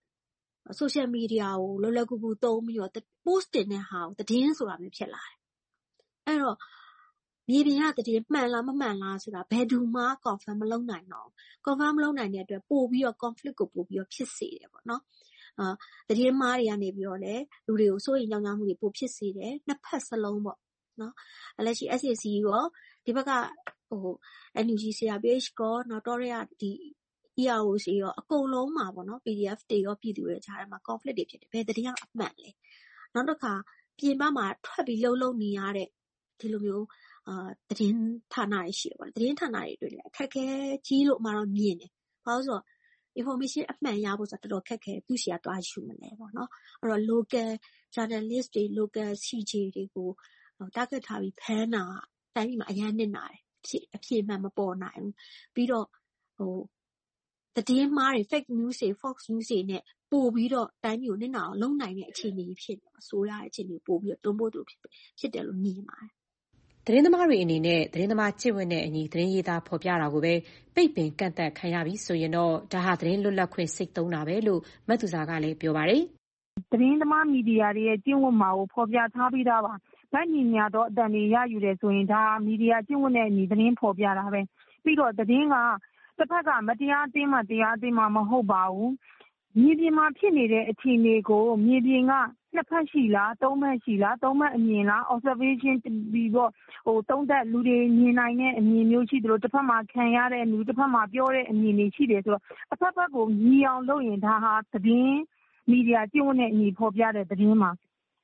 social media ကိုလောလောကူကူသုံးပြီးတော့ post တင်တဲ့ဟာကိုသတင်းဆိုတာမျိုးဖြစ်လာတယ်အဲ့တော့မြေပြင်ကသတင်းမှန်လားမမှန်လားဆိုတာဘယ်သူမှ confirm မလုပ်နိုင်တော့ confirm မလုပ်နိုင်တဲ့အတွက်ပို့ပြီးတော့ conflict ကိုပို့ပြီးတော့ဖြစ်စေတယ်ပေါ့နော်အာသတင်းမားတွေကနေပြီးတော့လေလူတွေကိုစိုးရိမ်ကြောင်ကြမှုတွေပိုဖြစ်စေတယ်နှစ်ဖက်စလုံးပေါ့နော်လက်ရှိ S A C ရောဒီဘက်ကဟို N U G C R P H ကောနောက်တော့ရဒီ E R O C ရောအကုန်လုံးမှာပေါ့နော် P D F တွေရောပြည်သူတွေကြားထဲမှာ conflict တွေဖြစ်တယ်ဘယ်သတင်းကအမှန်လဲနောက်တစ်ခါပြင်ပမှာထွက်ပြီးလှုပ်လှုပ်နေရတဲ့ဒီလိုမျိုးအာသတင်းဌာနတွေရှိတယ်ပေါ့သတင်းဌာနတွေတွေ့တယ်အခက်ခဲကြီးလို့မှတော့မြင်တယ်ဘာလို့ဆိုတော့information အမှန်ရဖို့ဆိုတော့တော်တော်ခက်ခဲသူစီကတွားယူမလဲပေါ့နော်အဲ့တော့ local journalist တွေ local C J တွေကို target ထားပြီးဖမ်းတာတိုင်းပြည်မှာအရန်နစ်နာတယ်ဖြစ်အဖြစ်မှန်မပေါ်နိုင်ဘူးပြီးတော့ဟိုသတင်းမှားတွေ fake news တွေ false news တွေနဲ့ပို့ပြီးတော့တိုင်းပြည်ကိုနစ်နာအောင်လုပ်နိုင်တဲ့အခြေအနေဖြစ်နေဆိုရတဲ့အခြေအနေပို့ပြီးတော့တွန်းပို့သူဖြစ်ဖြစ်တယ်လို့မြင်ပါတယ်သတင်းသမားတွေအနေနဲ့သတင်းသမားကျင့်ဝတ်နဲ့အညီသတင်းရေးသားဖော်ပြတာကိုပဲပိတ်ပင်ကန့်သတ်ခံရပြီဆိုရင်တော့ဒါဟာသတင်းလွတ်လပ်ခွင့်စိတ်သုံးတာပဲလို့မတ်သူစာကလည်းပြောပါတယ်။သတင်းသမားမီဒီယာတွေရဲ့ကျင့်ဝတ်မှာကိုဖော်ပြထားပြီးသားပါ။ဗတ်ညီညာတော့အတန်တွေရယူတယ်ဆိုရင်ဒါမီဒီယာကျင့်ဝတ်နဲ့အညီသတင်းဖော်ပြတာပဲ။ပြီးတော့သတင်းကတစ်ဖက်ကမတရားအသင်းမှတရားအသင်းမှမဟုတ်ပါဘူး။မြေပြင်မှာဖြစ်နေတဲ့အခြေအနေကိုမြေပြင်ကနှစ်ဖက်ရှိလားသုံးဖက်ရှိလားသုံးဖက်အမြင်လား observation ပြီးတော့ဟိုသုံးသက်လူတွေမြင်နိုင်တဲ့အမြင်မျိုးရှိတယ်လို့တစ်ဖက်မှာခံရတဲ့လူတစ်ဖက်မှာပြောတဲ့အမြင်တွေရှိတယ်ဆိုတော့အဖက်ဖက်ကိုညီအောင်လုပ်ရင်ဒါဟာသတင်းမီဒီယာကျင့်ဝတ်နဲ့အညီဖော်ပြတဲ့သတင်းမှာ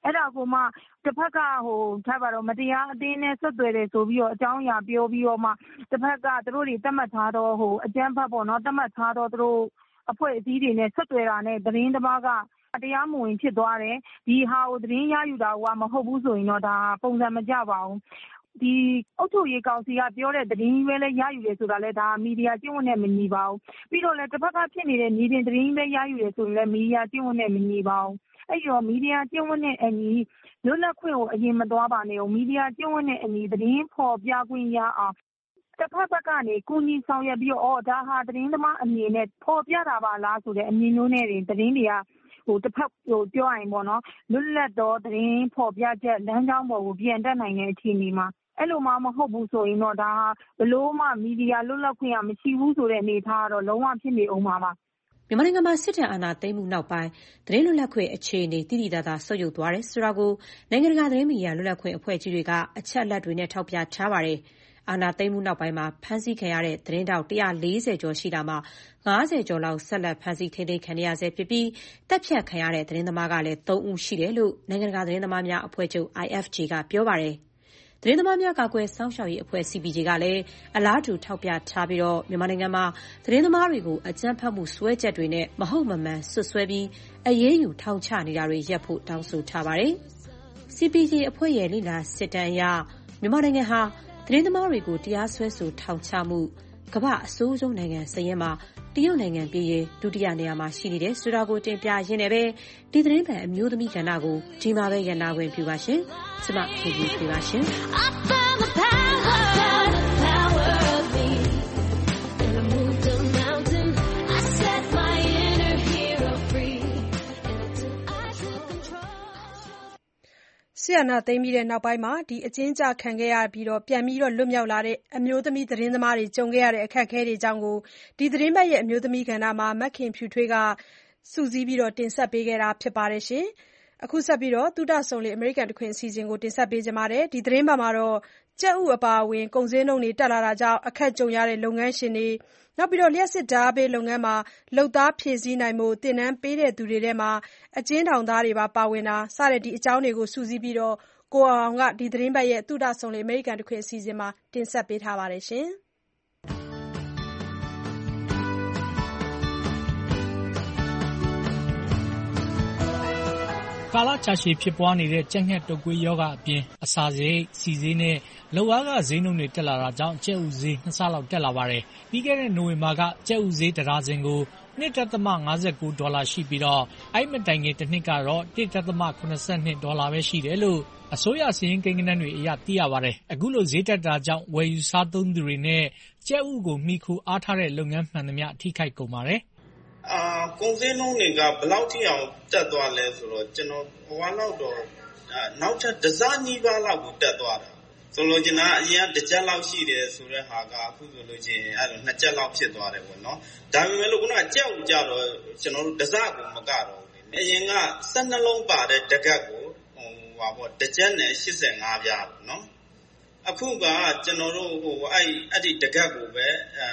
အဲ့ဒါကိုမှတစ်ဖက်ကဟိုထားပါတော့မတရားအသင်းနဲ့ဆက်သွယ်တယ်ဆိုပြီးတော့အကြောင်းအရာပြောပြီးတော့မှတစ်ဖက်ကသူတို့တွေတတ်မှတ်ထားတော့ဟိုအကြမ်းဖက်ပေါ့နော်တတ်မှတ်ထားတော့သူတို့အဖွဲ့အစည်းတွေနဲ့ဆက်သွယ်တာနဲ့သတင်းသမားကတရားမဝင်ဖြစ်သွားတယ်ဒီဟာကိုသတင်းရယူတာကမဟုတ်ဘူးဆိုရင်တော့ဒါပုံစံမကျပါဘူးဒီအုပ်ချုပ်ရေးကောင်စီကပြောတဲ့သတင်းပဲလဲရယူတယ်ဆိုတာလဲဒါမီဒီယာကျင့်ဝတ်နဲ့မညီပါဘူးပြီးတော့လဲတစ်ဖက်ကဖြစ်နေတဲ့ညီတင်သတင်းပဲရယူတယ်ဆိုရင်လဲမီဒီယာကျင့်ဝတ်နဲ့မညီပါဘူးအဲ့တော့မီဒီယာကျင့်ဝတ်နဲ့အညီလွတ်လပ်ခွင့်ကိုအရင်မသွားပါနဲ့မီဒီယာကျင့်ဝတ်နဲ့အညီသတင်းဖော်ပြခွင့်ရအောင်တစ်ဖက်ဘက်ကနေကုညီဆောင်ရွက်ပြီးတော့ဒါဟာသတင်းသမားအမြင်နဲ့ဖော်ပြတာပါလားဆိုတဲ့အမြင်မျိုးနဲ့သတင်းတွေကဟိုတစ်ဖက်ဟိုပြောရရင်ပေါ့နော်လွတ်လပ်သောသတင်းဖော်ပြချက်လမ်းကြောင်းပေါ်ကိုပြန်တက်နိုင်တဲ့အခြေအနေမှာအဲ့လိုမှမဟုတ်ဘူးဆိုရင်တော့ဒါဘလို့မှမီဒီယာလွတ်လပ်ခွင့်ကမရှိဘူးဆိုတဲ့အနေအထားကတော့လုံးဝဖြစ်နေအောင်ပါပါမြန်မာနိုင်ငံမှာစစ်တပ်အာဏာသိမ်းမှုနောက်ပိုင်းသတင်းလွတ်လပ်ခွင့်အခြေအနေတိတိကျကျဆုတ်ယုတ်သွားတယ်ဆိုတာကိုနိုင်ငံတကာသတင်းမီဒီယာလွတ်လပ်ခွင့်အဖွဲ့ကြီးတွေကအချက်အလက်တွေနဲ့ထောက်ပြထားပါတယ်။အာဏာသိမ်းမှုနောက်ပိုင်းမှာဖမ်းဆီးခံရတဲ့သတင်းတောက်one hundred fortyကျော်ရှိတာမှာfiftyကျော်လောက်ဆက်လက်ဖမ်းဆီးထိန်းသိမ်းခံရဆဲဖြစ်ပြီးတပ်ဖြတ်ခံရတဲ့သတင်းသမားကလည်းthreeဦးရှိတယ်လို့နိုင်ငံတကာသတင်းသမားများအဖွဲ့ချုပ် I F J ကပြောပါတယ်။သတင်းသမားများကာကွယ်စောင့်ရှောက်ရေးအဖွဲ့ C P J ကလည်းအလားတူထောက်ပြထားပြီးတော့မြန်မာနိုင်ငံမှာသတင်းသမားတွေကိုအကြမ်းဖက်မှုစွဲချက်တွေနဲ့မဟုတ်မမှန်ဆွဆွဲပြီးအရေးယူထောင်ချနေတာတွေရပ်ဖို့တောင်းဆိုထားပါတယ်။ C P J အဖွဲ့ရဲ့လေ့လာစစ်တမ်းအရမြန်မာနိုင်ငံဟာသတင်းသမားတွေကိုတရားစွဲဆိုထောင်ချမှုကမ္ဘာအဆိုးဆုံးနိုင်ငံစာရင်းမှာတရုတ်နိုင်ငံပြည်ရင်ဒုတိယနေရာမှာရှိနေတယ်ဆိုတာကိုတင်ပြရင်းနဲ့ပဲဒီသတင်းပန်အမျိုးသမီးကဏ္ဍကိုဒီမှာပဲရန်နာခွင့်ပြုပါရှင်။ကျွန်မခင်ဗျပြပါရှင်။ဆီယနာသိမ်းပြီးတဲ့နောက်ပိုင်းမှာဒီအကျဉ်းချခံခဲ့ရပြီးတော့ပြန်ပြီးတော့လွတ်မြောက်လာတဲ့အမျိုးသမီးသတင်းသမားတွေကြုံခဲ့ရတဲ့အခက်အခဲတွေအကြောင်းကိုဒီသတင်းပတ်ရဲ့အမျိုးသမီးကဏ္ဍမှာမခင်ဖြူထွေးကစုစည်းပြီးတော့တင်ဆက်ပေးခဲ့တာဖြစ်ပါတယ်ရှင်။အခုဆက်ပြီးတော့သုဒဆုံလေအမေရိကန်တခွင်အစီအစဉ်ကိုတင်ဆက်ပေးကြပါမယ်။ဒီသတင်းပတ်မှာတော့ကြက်ဥအပါအဝင်ကုန်စည်နှုန်းတွေတက်လာတာကြောင့်အခက်ကြုံရတဲ့လုပ်ငန်းရှင်တွေနောက်ပြီးတော့လျှက်စစ်ဓာတ်ပေးလုပ်ငန်းမှာလုပ်သားဖြည့်ဆည်းနိုင်မှုတင်နန်းပေးတဲ့သူတွေထဲမှာအကျဉ်းထောင်သားတွေပါပါဝင်တာစတဲ့ဒီအကြောင်းတွေကိုစုစည်းပြီးတော့ကိုအောင်ကဒီသတင်းပတ်ရဲ့သုဒဆုံလေအမေရိကန်တခွင်အစီအစဉ်မှာတင်ဆက်ပေးထားပါတယ်ရှင်။ကာလကြာရှည်ဖြစ်ပွားနေတဲ့ကြက်ငှက်တုပ်ကွေးရောဂါအပြင်အစာစရိတ်၊ဆီဈေးနဲ့လုပ်အားခဈေးနှုန်းတွေတက်လာတာကြောင့်ကြက်ဥဈေးနှစ်ဆလောက်တက်လာပါတယ်။ပြီးခဲ့တဲ့နိုဝင်ဘာကကြက်ဥဈေးတစ်ဒါဇင်ကိုtwo point five nineဒေါ်လာရှိပြီးတော့အဲ့မတိုင်ခင်တစ်နှစ်ကတော့one point seven twoဒေါ်လာပဲရှိတယ်လို့အစိုးရစီးရင်ကိန်းဂဏန်းတွေအရသိရပါတယ်။အခုလိုဈေးတက်တာကြောင့်ဝယ်ယူစားသုံးသူတွေနဲ့ကြက်ဥကိုမိခိုအားထားတဲ့လုပ်ငန်းမှန်သမျှထိခိုက်ကုန်ပါတယ်။အာကုန်စည်နှုန်းတွေကဘယ်လောက်ထိအောင်တက်သွားလဲဆိုတော့ကျွန်တော်ဟိုလောက်တော့နောက်ထပ်ဒဇနီးပါးလောက်ကိုတက်သွားတာဆိုလို့ကျွန်တော်အရင်ကတစ်ချက်လောက်ရှိတယ်ဆိုတဲ့ဟာကအခုဆိုလို့ချင်းအဲ့လိုနှစ်ချက်လောက်ဖြစ်သွားတယ်ပေါ့နော်ဒါပေမဲ့လို့ခုနကကြောက်ကြတော့ကျွန်တော်တို့ဒဇကိုမကတော့ဘူးအရင်ကtwelveလုံးပါတဲ့တကက်ကိုဟိုဟာပေါ့တစ်ချက်နဲ့eighty-fiveပြားပေါ့နော်အခုကကျွန်တော်တို့ဟိုအဲ့အဲ့ဒီတကက်ကိုပဲအဲ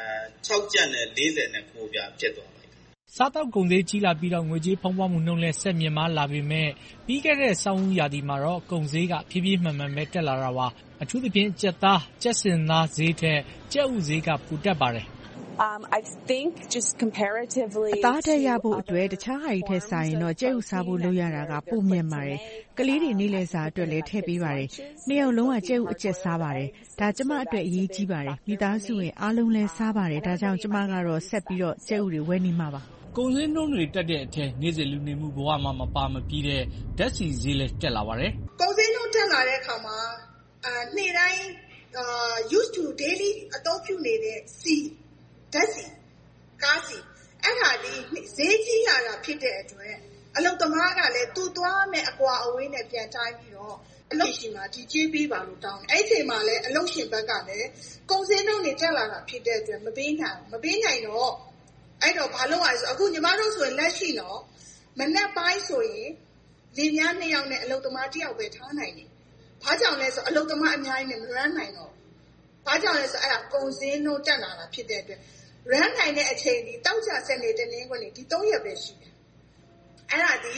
sixချက်နဲ့fortyပြားဖြစ်သွားစားတောက်ကုန်သေးကြီးလာပြီးတော့ငွေကြေးဖောင်းပွားမှုနှုန်းလဲဆက်မြင့်မားလာပေမဲ့ပြီးခဲ့တဲ့ဆောင်းဦးရာသီမှာတော့ကုန်ဈေးကဖြည်းဖြည်းမှန်မှန်ပဲတက်လာတာပါအထူးသဖြင့်ကြက်သားကြက်စင်သားဈေးထက်ကြက်ဥဈေးကပိုတက်ပါတယ် Um, I think just comparatively အသားတက်ရဖို့အတွက်တခြားဟာတွေထက်စာရင်တော့ကြက်ဥစားဖို့လုပ်ရတာကပိုမြင့်ပါတယ်။ကလေးတွေနေ့လည်စာအတွက်လည်းထည့်ပေးပါတယ်။နှစ်ယောက်လုံးကကြက်ဥအကျက်စားပါတယ်။ဒါကျမအတွက်အရေးကြီးပါတယ်။မိသားစုဝင်အားလုံးလည်းစားပါတယ်။ဒါကြောင့်ကျမကတော့ဆက်ပြီးတော့ကြက်ဥတွေဝယ်နေမှာပါ။ကုန်စည်နှုန်းတွေတက်တဲ့အထက်နေ့စဉ်လူနေမှုဘဝမှာမပါမပြီးတဲ့ဓာတ်ဆီဈေးလည်းတက်လာပါတယ်။ကုန်စည်နှုန်းတက်လာတဲ့အခါမှာအာနေ့တိုင်းအာ used to daily အသုံးပြုနေတဲ့စီဓာတ်ဆီကားဆီအဲ့ဒါဒီဈေးကြီးရတာဖြစ်တဲ့အတွက်အလုပ်သမားကလည်းသူ့သွားမဲ့အကွာအဝေးနဲ့ပြန်တိုင်းပြီးတော့အလုပ်ရှင်မှာဒီကြေးပေးပါလို့တောင်းအဲ့ချိန်မှာလည်းအလုပ်ရှင်ဘက်ကလည်းကုန်စည်နှုန်းတွေတက်လာတာဖြစ်တဲ့အတွက်မပေးနိုင်မပေးနိုင်တော့အဲ့တော့ဘာလို့လဲဆိုအခုညီမတို့ဆိုရင်လက်ရှိတော့မနက်ပိုင်းဆိုရင်လင်များနှစ်ယောက်နဲ့အလုပ်သမားတစ်ယောက်ပဲထားနိုင်တယ်ဘာကြောင့်လဲဆိုအလုပ်သမားအများကြီးနဲ့မရမ်းနိုင်တော့ဘာကြောင့်လဲဆိုအဲ့ဒါကုန်စည်နှုန်းတက်လာတာဖြစ်တဲ့အတွက်ရမ်းနိုင်တဲ့အချိန်ဒီတောက်ချဆက်နေတနင်္ဂနွေဒီthreeရက်ပဲရှိတယ်အဲ့ဒါဒီ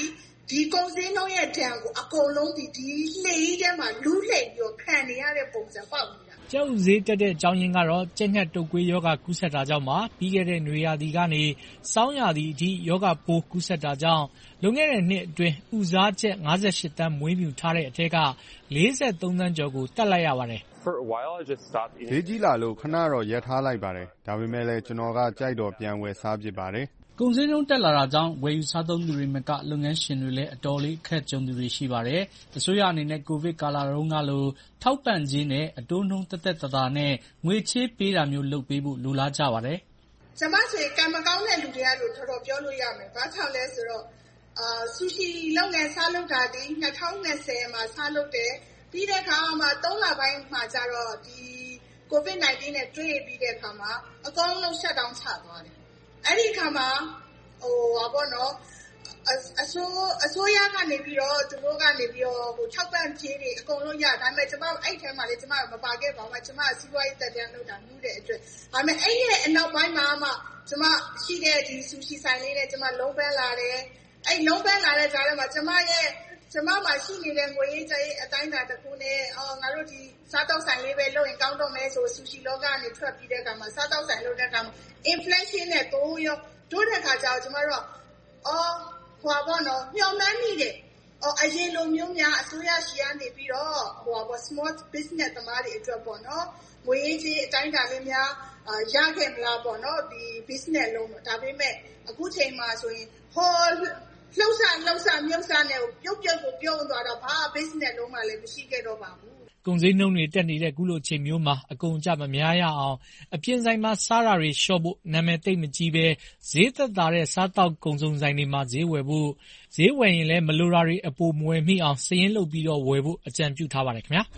ဒီကုန်စည်နှုန်းရဲ့ဒဏ်ကိုအကုန်လုံးဒီဒီလှေကြီးထဲမှာလူးလှိမ့်ပြီးခံနေရတဲ့ပုံစံပေါက်နေတာကျုပ်ဈေးတက်တဲ့အကြောင်းရင်းကတော့ကြက်ငှက်တုပ်ကွေးရောဂါကူးစက်တာကြောင့်ပါပြီးခဲ့တဲ့နွေရာသီကနေစောင်းရာသီအထိရောဂါပိုးကူးစက်တာကြောင့်လွန်ခဲ့တဲ့နှစ်အတွင်းဥစားချက်၅၈တန်းမွေးမြူထားတဲ့အထက်က၄၃သန်းကျော်ကိုတက်လိုက်ရပါတယ်ဈေးကြီးလာလို့ခဏတော့ရပ်ထားလိုက်ပါတယ်ဒါပေမဲ့လည်းကျွန်တော်ကကြိုက်တော့ပြန်ဝယ်စားဖြစ်ပါတယ်ကုန်စည်နှုန်းတက်လာတာကြောင့်ဝယ်ယူစားသုံးသူတွေမှာကလုပ်ငန်းရှင်တွေလည်းအတော်လေးအခက်ကြုံသူတွေရှိပါတယ်။အစိုးရအနေနဲ့ကိုဗစ်ကာလတုန်းကလိုထောက်ပံ့ခြင်းနဲ့အတိုးနှုန်းသက်သက်သာသာနဲ့ငွေချေးပေးတာမျိုးလုပ်ပေးဖို့လိုလားကြပါတယ်။ကျမဆိုရင်ကံမကောင်းတဲ့လူတွေကတော့တော်တော်ပြောလို့ရမယ်။ဘာကြောင့်လဲဆိုတော့အာဆူရှီလုပ်ငန်းစားလုပ်တာဒီ၂၀၂၀မှာစားလုပ်တယ်။ပြီးတဲ့အခါမှာသုံးလပိုင်းမှာကျတော့ဒီကိုဗစ်၁၉နဲ့တွေ့ပြီးတဲ့အခါမှာအကောင်းဆုံး shut down ချသွားတယ်။အဲ့ဒီအခါမှာဟိုပါပေါ့နော်အစိုးအစိုးရကနေပြီးတော့သူတို့ကနေပြီးတော့ဟိုထောက်ပံ့ခြင်းတွေအကုန်လုံးရဒါပေမဲ့ကျွန်မအဲ့ထဲမှာလေကျွန်မမပါခဲ့ပါဘူးကျွန်မစီးပွားရေးတက်တန်းလုပ်တာမှုတဲ့အတွက်ဒါပေမဲ့အဲ့ရဲ့အနောက်ပိုင်းမှာမှကျွန်မရှိတဲ့ဒီဆူရှီဆိုင်လေးနဲ့ကျွန်မလုံးပန်းလာတယ်အဲ့လုံးပန်းလာတဲ့ကြားထဲမှာကျွန်မရဲ့ကျွန်မမှာရှိနေတဲ့ငွေရေးကြေးအတိုင်းအတာတစ်ခုနဲ့အော်ငါတို့ဒီစားတောက်ဆိုင်လေးပဲလုပ်ရင်ကောင်းတော့မယ်ဆိုဆူရှီလောကနေထွက်ပြီးတဲ့အခါမှာစားတောက်ဆိုင်လုပ်တဲ့အခါမှာ inflation နဲ့တိုးရောတို့တဲ့ခါကျတော့ကျွန်မတို့အော်ဟိုပါတော့မျောမှန်းမိတယ်အော်အရင်လိုမျိုးများအစိုးရရှိရနေပြီးတော့ဟိုပါ small business တမားတွေအတွက်ပေါ့နော်ငွေရေးကြေးအတိုင်းအတာလေးများရခဲ့မလားပေါ့နော်ဒီ business လုံးဒါပေမဲ့အခုချိန်မှာဆိုရင်ဟောလှုပ်ရှားလှုပ်ရှားမြုပ်ရှားနေပြုတ်ပြုတ်ကိုပြုံးသွားတော့ဘာ business လုံးမှလည်းမရှိခဲ့တော့ပါဘူးကုန်စည်နှုန်းတွေတက်နေတဲ့ခုလိုအချိန်မျိုးမှာအကုန်အကျမများရအောင်အပြင်ဆိုင်မှာစားတာတွေလျှော့ဖို့နာမည်သိပ်မကြီးပဲဈေးသက်သာတဲ့စားတောက်ကုန်စုံဆိုင်တွေမှာဈေးဝယ်ဖို့ဈေးဝယ်ရင်လည်းမလိုတာတွေအပိုမဝယ်မိအောင်စည်ရင်းလုပ်ပြီးတော့ဝယ်ဖို့အကြံပြုထားပါတယ်ခင်ဗျာ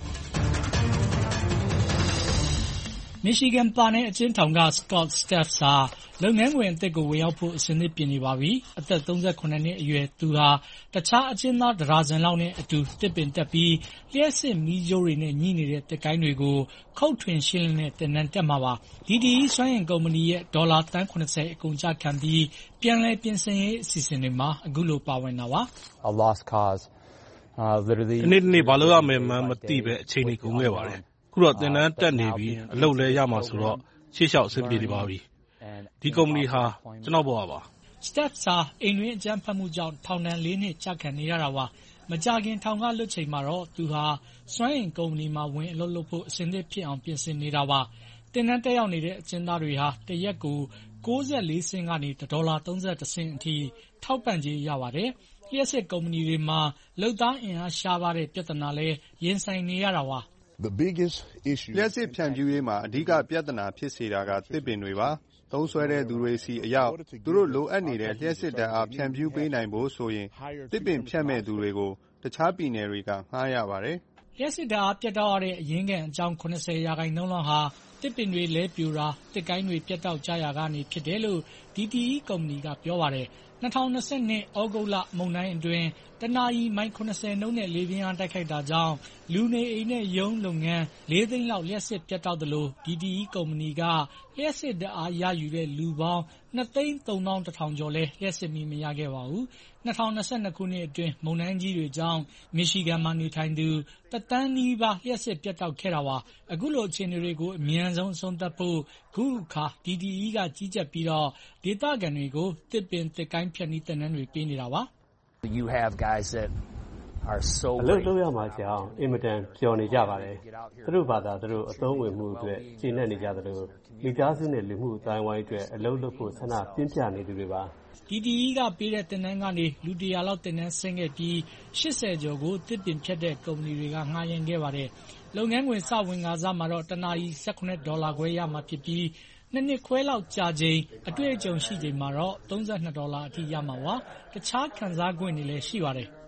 Michigan ပြည်နယ်အကျဉ်းထောင်က Scott Staffs ဟာလုပ်ငန်းခွင်အသစ်ကိုဝင်ရောက်ဖို့အစဉ်သင့်ပြင်နေပါပြီ။အသက်၃၇နှစ်အရွယ်သူဟာတခြားအကျဉ်းသားတဒါဇင်လောက်နဲ့အတူတစ်ပင်တက်ပြီးလျှပ်စစ်မီးကြိုးတွေနဲ့ညှိနေတဲ့သစ်ကိုင်းတွေကိုခုတ်ထွင်ရှင်းလင်းတဲ့သင်တန်းတက်မှာပါ။ ဒီ တီ အီ စွမ်းအင်ကုမ္ပဏီရဲ့ဒေါ်လာသန်း၇၀အကုန်အကျခံပြီးပြန်လည်ပြင်ဆင်ရေးအစီအစဉ်တွေမှာအခုလိုပါဝင်တာပါ။ “တနေ့တနေ့ဘာလုပ်ရမယ်မှန်းမသိဘဲအချိန်တွေကုန်ခဲ့ပါတယ်။အခုတော့သင်တန်းတက်နေပြီအလုပ်လည်းရမှာဆိုတော့ရှေ့လျှောက်အဆင်ပြေနေပါပြီ။ဒီကုမ္ပဏီဟာကျွန်တော့်ဘဝပါ။ Staffs ဟာအိမ်တွင်းအကြမ်းဖက်မှုကြောင့်ထောင်ဒဏ်လေးနှစ်ကျခံနေရတာပါ။မကြာခင်ထောင်ကလွတ်ချိန်မှာတော့သူဟာစွမ်းအင်ကုမ္ပဏီမှာဝင်အလုပ်လုပ်ဖို့အဆင်သင့်ဖြစ်အောင်ပြင်ဆင်နေတာပါ။သင်တန်းတက်ရောက်နေတဲ့အကျဉ်းသားတွေဟာတရက်ကို၉၄စင့်ကနေဒေါ်လာ၃၁စင့်အထိထောက်ပံ့ကြေးရပါတယ်။လျှပ်စစ်ကုမ္ပဏီတွေမှာလုပ်သားအင်အားရှားပါးတဲ့ပြဿနာလည်းရင်ဆိုင်နေရတာပါလျှပ်စစ်ဖြန့်ဖြူးရေးမှာအဓိကပြဿနာဖြစ်စေတာကသစ်ပင်တွေပါ။သုံးစွဲတဲ့သူတွေဆီအရောက်သူတို့လိုအပ်နေတဲ့လျှပ်စစ်ဓာတ်အားဖြန့်ဖြူးပေးနိုင်ဖို့ဆိုရင်သစ်ပင်ဖြတ်မဲ့သူတွေကိုတခြားပြည်နယ်တွေကငှားရပါတယ်။လျှပ်စစ်ဓာတ်အားပြတ်တောက်ရတဲ့အရင်းခံအကြောင်း၇၀ရာခိုင်နှုန်းလောက်ဟာသစ်ပင်တွေလဲပြိုတာသစ်ကိုင်းတွေပြတ်တောက်ကြရာကနေဖြစ်တယ်လို့ ဒီ တီ အီ ကုမ္ပဏီကပြောပါတယ်။၂၀၂၂သြဂုတ်လမုန်တိုင်းအတွင်းတနာရီမိုင်၇၀နှုန်းနဲ့လေပြင်းအားတိုက်ခိုက်တာကြောင့်လူနေအိမ်နဲ့ရုံးလုပ်ငန်းလေးသိန်းလောက်လျှပ်စစ်ပြတ်တောက်သလို ဒီ တီ အီ ကုမ္ပဏီကလျှပ်စစ်ဓာတ်အားရယူတဲ့လူပေါင်း၂သိန်း၃သောင်းတစ်ထောင်ကျော်လည်းလျှပ်စစ်မီးမရခဲ့ပါဘူး။၂၀၂၂ခုနှစ်အတွင်းမုန်တိုင်းကြီးတွေကြောင့် Michigan မှာနေထိုင်သူတစ်သန်းနီးပါးလျှပ်စစ်ပြတ်တောက်ခဲ့တာပါ။အခုလိုအခြေအနေတွေကိုအမြန်ဆုံးအဆုံးသတ်ဖို့ခုအခါ ဒီ တီ အီ ကကြီးကြပ်ပြီးတော့ဒေသခံတွေကိုသစ်ပင်သစ်ကိုင်းဖြတ်နည်းသင်တန်းတွေပေးနေတာပါ။အလုပ်လုပ်ရမှာကြောင့်အင်မတန်ပျော်နေကြပါတယ်။သူတို့ဘာသာသူတို့အသုံးဝင်မှုအတွက်ကျေနပ်နေကြသလိုမိသားစုနဲ့လူမှုအသိုင်းအဝိုင်းအတွက်အလုပ်လုပ်ဖို့ဆန္ဒပြင်းပြနေသူတွေပါ။ဒီ တီ အီ ကပေးတဲ့သင်တန်းကနေလူတရာလောက်သင်တန်းဆင်းခဲ့ပြီး၈၀ကျော်ကိုသစ်ပင်ဖြတ်တဲ့ကုမ္ပဏီတွေကငှားရမ်းခဲ့ပါတယ်။လုပ်ငန်းခွင်စဝင်ခါစမှာတော့တနာရီ၁၇ဒေါ်လာခွဲရမှာဖြစ်ပြီးနှစ်နှစ်ခွဲလောက်ကြာချိန်အတွေ့အကြုံရှိချိန်မှာတော့၃၂ဒေါ်လာအထိရမှာပါ။တခြားခံစား권တွေလည်းရှိပါတယ်။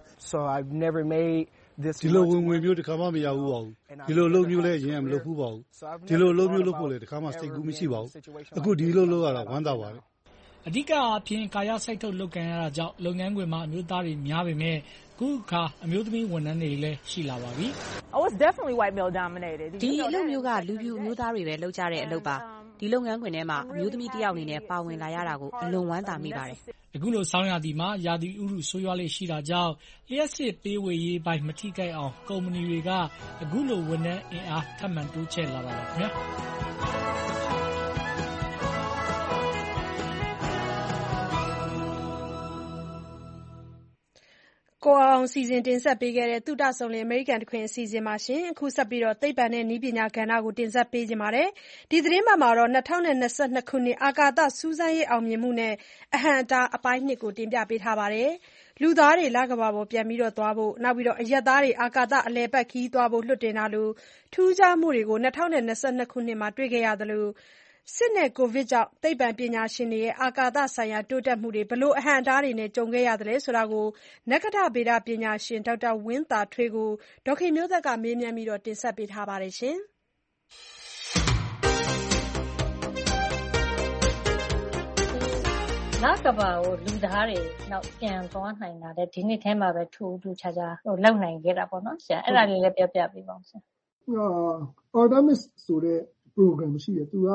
ဒီလိုဝင်ငွေမျိုးတစ်ခါမှမရဘူးပါဘူး။ဒီလိုအလုပ်မျိုးလည်းအရင်ကမလုပ်ဘူးပါဘူး။ဒီလိုအလုပ်မျိုးလုပ်ဖို့လည်းတစ်ခါမှစိတ်ကူးမရှိပါဘူး။အခုဒီလိုလုပ်ရတာဝမ်းသာပါတယ်။အဓိကအားဖြင့်ကာယစိုက်ထုတ်လုပ်ကိုင်ရတာကြောင့်လုပ်ငန်းခွင်မှာအမျိုးသားတွေများပေမဲ့ခုအခါအမျိုးသမီးဝန်ထမ်းတွေလည်းရှိလာပါပြီ။ဒီအလုပ်မျိုးကလူဖြူအမျိုးသားတွေပဲလုပ်ကြတဲ့အလုပ်ပါ။ဒီဒီလုပ်ငန်းခွင်ထဲမှာအမျိုးသမီးတစ်ယောက်အနေနဲ့ပါဝင်လာရတာကိုအလွန်ဝမ်းသာမိပါတယ်။အခုလိုဆောင်းရာသီမှာရာသီဥတုဆိုးရွားလေ့ရှိတာကြောင့်လျှပ်စစ်ပေးဝေရေးပိုင်းမထိခိုက်အောင်ကုမ္ပဏီတွေကအခုလိုဝန်ထမ်းအင်အားထပ်မံတိုးချဲ့လာပါတယ်ခင်ဗျာ။ကိုအောင်စီစဉ်တင်ဆက်ပေးခဲ့တဲ့သုတဆုံလင်အမေရိကန်တခွင်အစီအစဉ်မှာအခုဆက်ပြီးသိပ္ပံနဲ့နည်းပညာကဏ္ဍကိုတင်ဆက်ပေးချင်ပါတယ်။ဒီသတင်းပတ်မှာတော့၂၀၂၂ခုနှစ်အာကာသစူးစမ်းရေးအောင်မြင်မှုနဲ့အဟန့်အတားအပိုင်းနှစ်ကိုတင်ပြပေးထားပါတယ်။လူသားတွေလကမ္ဘာပေါ်ပြန်သွားဖို့နဲ့အရပ်သားတွေအာကာသအလည်အပတ်ခရီးသွားဖို့လွှတ်တင်တာလိုထူးခြားမှုတွေကို၂၀၂၂ခုနှစ်မှာတွေ့ခဲ့ရသလိုစစ်နဲ့ကိုဗစ်ကြောင့်သိပ္ပံပညာရှင်တွေရဲ့အာကာသဆိုင်ရာတိုးတက်မှုတွေဘယ်လိုအဟန့်အတားတွေနဲ့ကြုံခဲ့ရသလဲဆိုတာကိုနက္ခတ္တဗေဒပညာရှင်ဒေါက်တာဝင်းသာထွေးကိုဒေါ်ခင်မျိုးသက်ကမေးမြန်းတင်ဆက်ပေးထားပါတယ်။လကမ္ဘာကိုလူသားတွေနောက်ပြန်သွားနိုင်တာတဲ့ဒီနှစ်ထဲမှာပဲထူးထူးခြားခြားဟိုလောက်နိုင်ခဲ့တာပေါ့နော်ဆရာအဲ့ဒါလေးလည်းပြောပြပေးပါဦးဆရာ။ Artemis ဆိုတဲ့ program ရှိတယ်သူက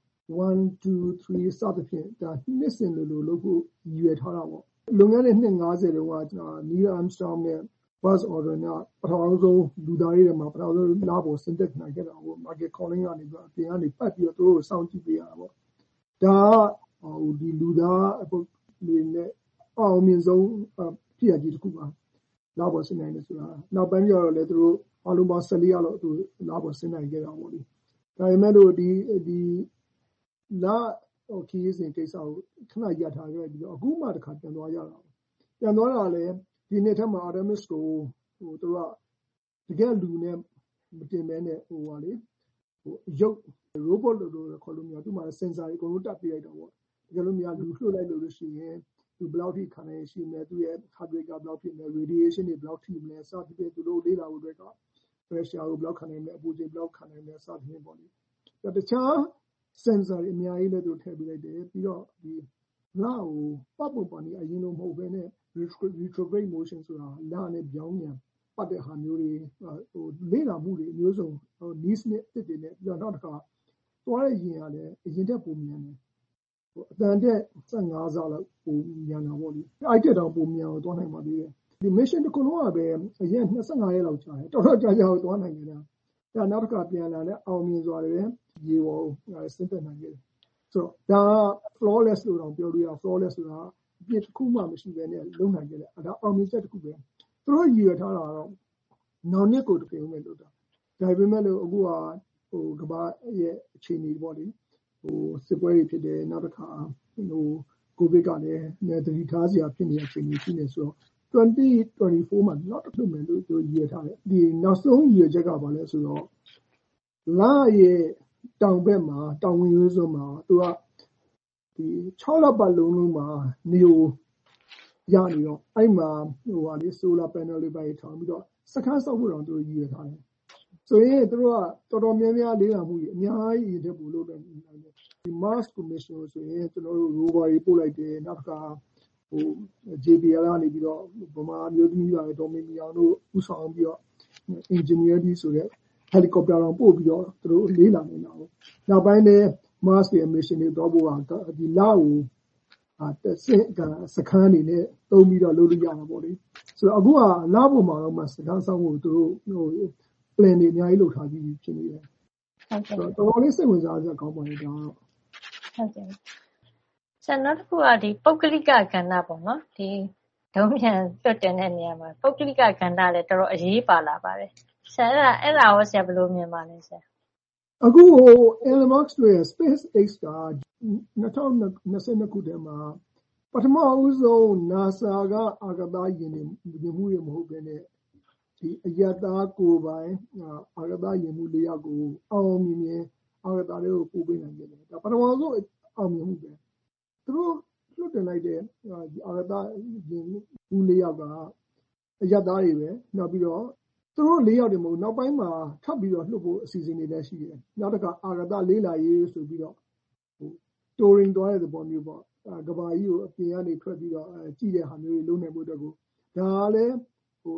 one two three စသဖြင့်ဒါနှစ်စဉ်လိုလိုလုပ်ဖို့ရည်ရွယ်ထားတာပေါ့လွန်ခဲ့တဲ့နှစ်၅၀တုန်းက Neil Armstrong နဲ့ Buzz Aldrin ကပထမဆုံးလူသားတွေထဲမှာပထမဆုံးလပေါ်ဆင်းသက်နိုင်ခဲ့တာပေါ့ Michael Collins ကနေပြီးအပြင်ကနေပတ်ပြီးတော့သူတို့ကိုစောင့်ကြည့်ပေးရတာပေါ့ဒါကဟိုဒီလူသားတွေနဲ့အောင်မြင်ဆုံးဖြစ်ရကြီးတစ်ခုပါလပေါ်ဆင်းနိုင်တယ်ဆိုတာနောက်ပိုင်းကျတော့လည်းသူတို့အလုံးပေါင်း၁၄ရက်လောက်သူလပေါ်ဆင်းနိုင်ခဲ့တာပေါ့လေဒါပေမဲ့လို့ဒီဒီလာဟိုခီးစဉ်ကိစ္စကိုခဏရထားခဲ့ပြီးတော့အခုမှတစ်ခါပြန်သွားရတာပြန်သွားတာလည်းဒီနေ့ထက်မှ Artemis ကိုဟိုသူကတကယ်လူနဲ့မတင်မဲနဲ့ဟိုပါလေဟိုရုပ် robot လို့ခေါ်လို့များသူမှ sensor တွေအကုန်လုံးတပ်ပြလိုက်တော့ပေါ့တကယ်လို့များလူလွှတ်လိုက်လို့လို့ရှိရင်သူဘယ်လောက်ထိခံနိုင်ရှိနေသူရဲ့ heart rate ကဘယ်လောက်ဖြစ်နေ radiation တွေဘယ်လောက်ထိမလဲစသဖြင့်သူတို့လေ့လာဖို့အတွက်က pressure ကိုဘယ်လောက်ခံနိုင်လဲအပူချိန်ဘယ်လောက်ခံနိုင်လဲစသဖြင့်ပေါ့လေတခြား sensor တွေအများကြီးလည်းသူထည့်ပေးလိုက်တယ်ပြီးတော့ဒီလာကိုပတ်ပုံပေါ်နေအရင်လိုမဟုတ်ဘဲနဲ့ retrograde motion ဆိုတာလာနဲ့ပြောင်းပြန်ပတ်တဲ့ဟာမျိုးတွေဟိုလေ့လာမှုတွေအမျိုးစုံ needs နဲ့တစ်တွေနဲ့ပြီးတော့နောက်တစ်ခါသွားရရင်ကလည်းအရင်တက်ပုံမြန်တယ်ဟိုအတန်တက်၁၅ဆလောက်ပုံမြန်တာပေါ့လေအဲ့တက်တော့ပုံမြန်အောင်သွားနိုင်ပါသေးတယ်ဒီ mission တစ်ခုလုံးကပဲအရင်၂၅ရက်လောက်ကြာတယ်တော်တော်ကြာကြာကိုသွားနိုင်ကြတာဒါနောက်တစ်ခါပြန်လာတဲ့အောင်မြင်စွာတွေရေပေါ်ဆင်းသက်နိုင်ခဲ့တယ်ဆိုတော့ဒါ flawless လို့တော့ပြောလို့ရ flawless ဆိုတာအပြစ်တစ်ခုမှမရှိဘဲနဲ့လုံနိုင်ခဲ့တယ်ဒါအောင်မြင်ချက်တစ်ခုပဲသူတို့ရည်ရွယ်ထားတာတော့နောက်နှစ်ကိုတကယ်လို့လုပ်တာဒါပေမဲ့လို့အခုကဟိုကမ္ဘာရဲ့အခြေအနေပေါ့လေဟိုစစ်ပွဲတွေဖြစ်တယ်နောက်တစ်ခါဟိုကိုဗစ်ကလည်းတတိထားစရာဖြစ်နေတဲ့အခြေအနေရှိနေဆိုတော့twenty twenty-fourမှာနောက်တစ်ခုမှလို့သူရည်ရွယ်ထားတယ်ဒီနောက်ဆုံးရည်ရွယ်ချက်ကဘာလဲဆိုတော့လာရဲ့တောင်ဘက်မှာတောင်ဝင်ရိုးစွန်းမှာသူကဒီ၆လပတ်လုံးလုံးမှာနေကိုရနေတော့အဲ့မှာဟိုဟာလေ solar panel တွေပါထောင်ပြီးတော့စခန်းဆောက်ဖို့တော့သူရည်ရွယ်ထားတယ်ဆိုရင်သူတို့ကတော်တော်များများလေးလာမှုကြီးအများကြီးရည်တဲ့ပို့လို့တယ်ဒီ Mars Commission ဆိုရင်ကျွန်တော်တို့ rover တွေပို့လိုက်တယ်နောက်တစ်ခါဟို J P L ကနေပြီးတော့ဗမာမျိုးသမီးတွေဒေါ်မီမီအောင်တို့ဥဆောင်ပြီးတော့ engineer ဒီဆိုတဲ့ helicopter တော့ပို့ပြီးတော့သူတို့လေးလာနေတာပေါ့နောက်ပိုင်းလည်း Mars ရဲ့ mission တွေတော့ပို့တာဒီလာကိုအာစစ်ကစခန်းနေနဲ့တုံးပြီးတော့လုပ်လို့ရမှာပေါ့လေဆိုတော့အခုကလာဖို့မှာတော့မှစခန်းဆောက်ဖို့သူတို့ဟို plan တွေအများကြီးလုပ်ထားပြီးဖြစ်နေတယ်ဟုတ်ကဲ့တော်တော်လေးစိတ်ဝင်စားစရာကောင်းပါတယ်ဒါတော့ဟုတ်ကဲ့ဆန်နောက်တစ်ခုကဒီပုဂ္ဂလိကကဏ္ဍပေါ့နော်ဒီဒုံးပြန်လွတ်တင်တဲ့နေရာမှာပုဂ္ဂလိကကဏ္ဍလည်းတော်တော်အရေးပါလာပါတယ်ဆန်အဲ့ဒါအဲ့ဒါရောဆရာဘယ်လိုမြင်ပါလဲဆရာအခုဟို Elon Musk ရဲ့ SpaceX က၂၀၂၂ခုတည်းမှာပထမဦးဆုံး NASA ကအာကာသယာဉ်တွေမြင်မှုရမဟုတ်ဘဲနဲ့ဒီအယတာကိုပိုင်အာကာသယာဉ်မှုလေးယောက်ကိုအောင်မြင်မြင်အာကာသတွေကိုပို့ပေးနိုင်တယ်ဒါပထမဆုံးအောင်မြင်မှုပဲသူတို့လွတ်တင်လိုက်တဲ့ဒီအာကာသယာဉ်မှုလေးယောက်ကအယတာတွေပဲနောက်ပြီးတော့သူတို့လေးယောက်တွေမဟုတ်နောက်ပိုင်းမှာထပ်ပြီးတော့လွှတ်ဖို့အစီအစဉ်တွေလည်းရှိတယ်နောက်တစ်ခါအာကာသလေးလာရေးဆိုပြီးတော့ဟို touring သွားတဲ့ပုံမျိုးပေါ့ကဘာကြီးကိုအပြင်ကနေထွက်ပြီးတော့ကြည့်တဲ့ဟာမျိုးတွေလုပ်နိုင်ဖို့အတွက်ကိုဒါလည်းဟို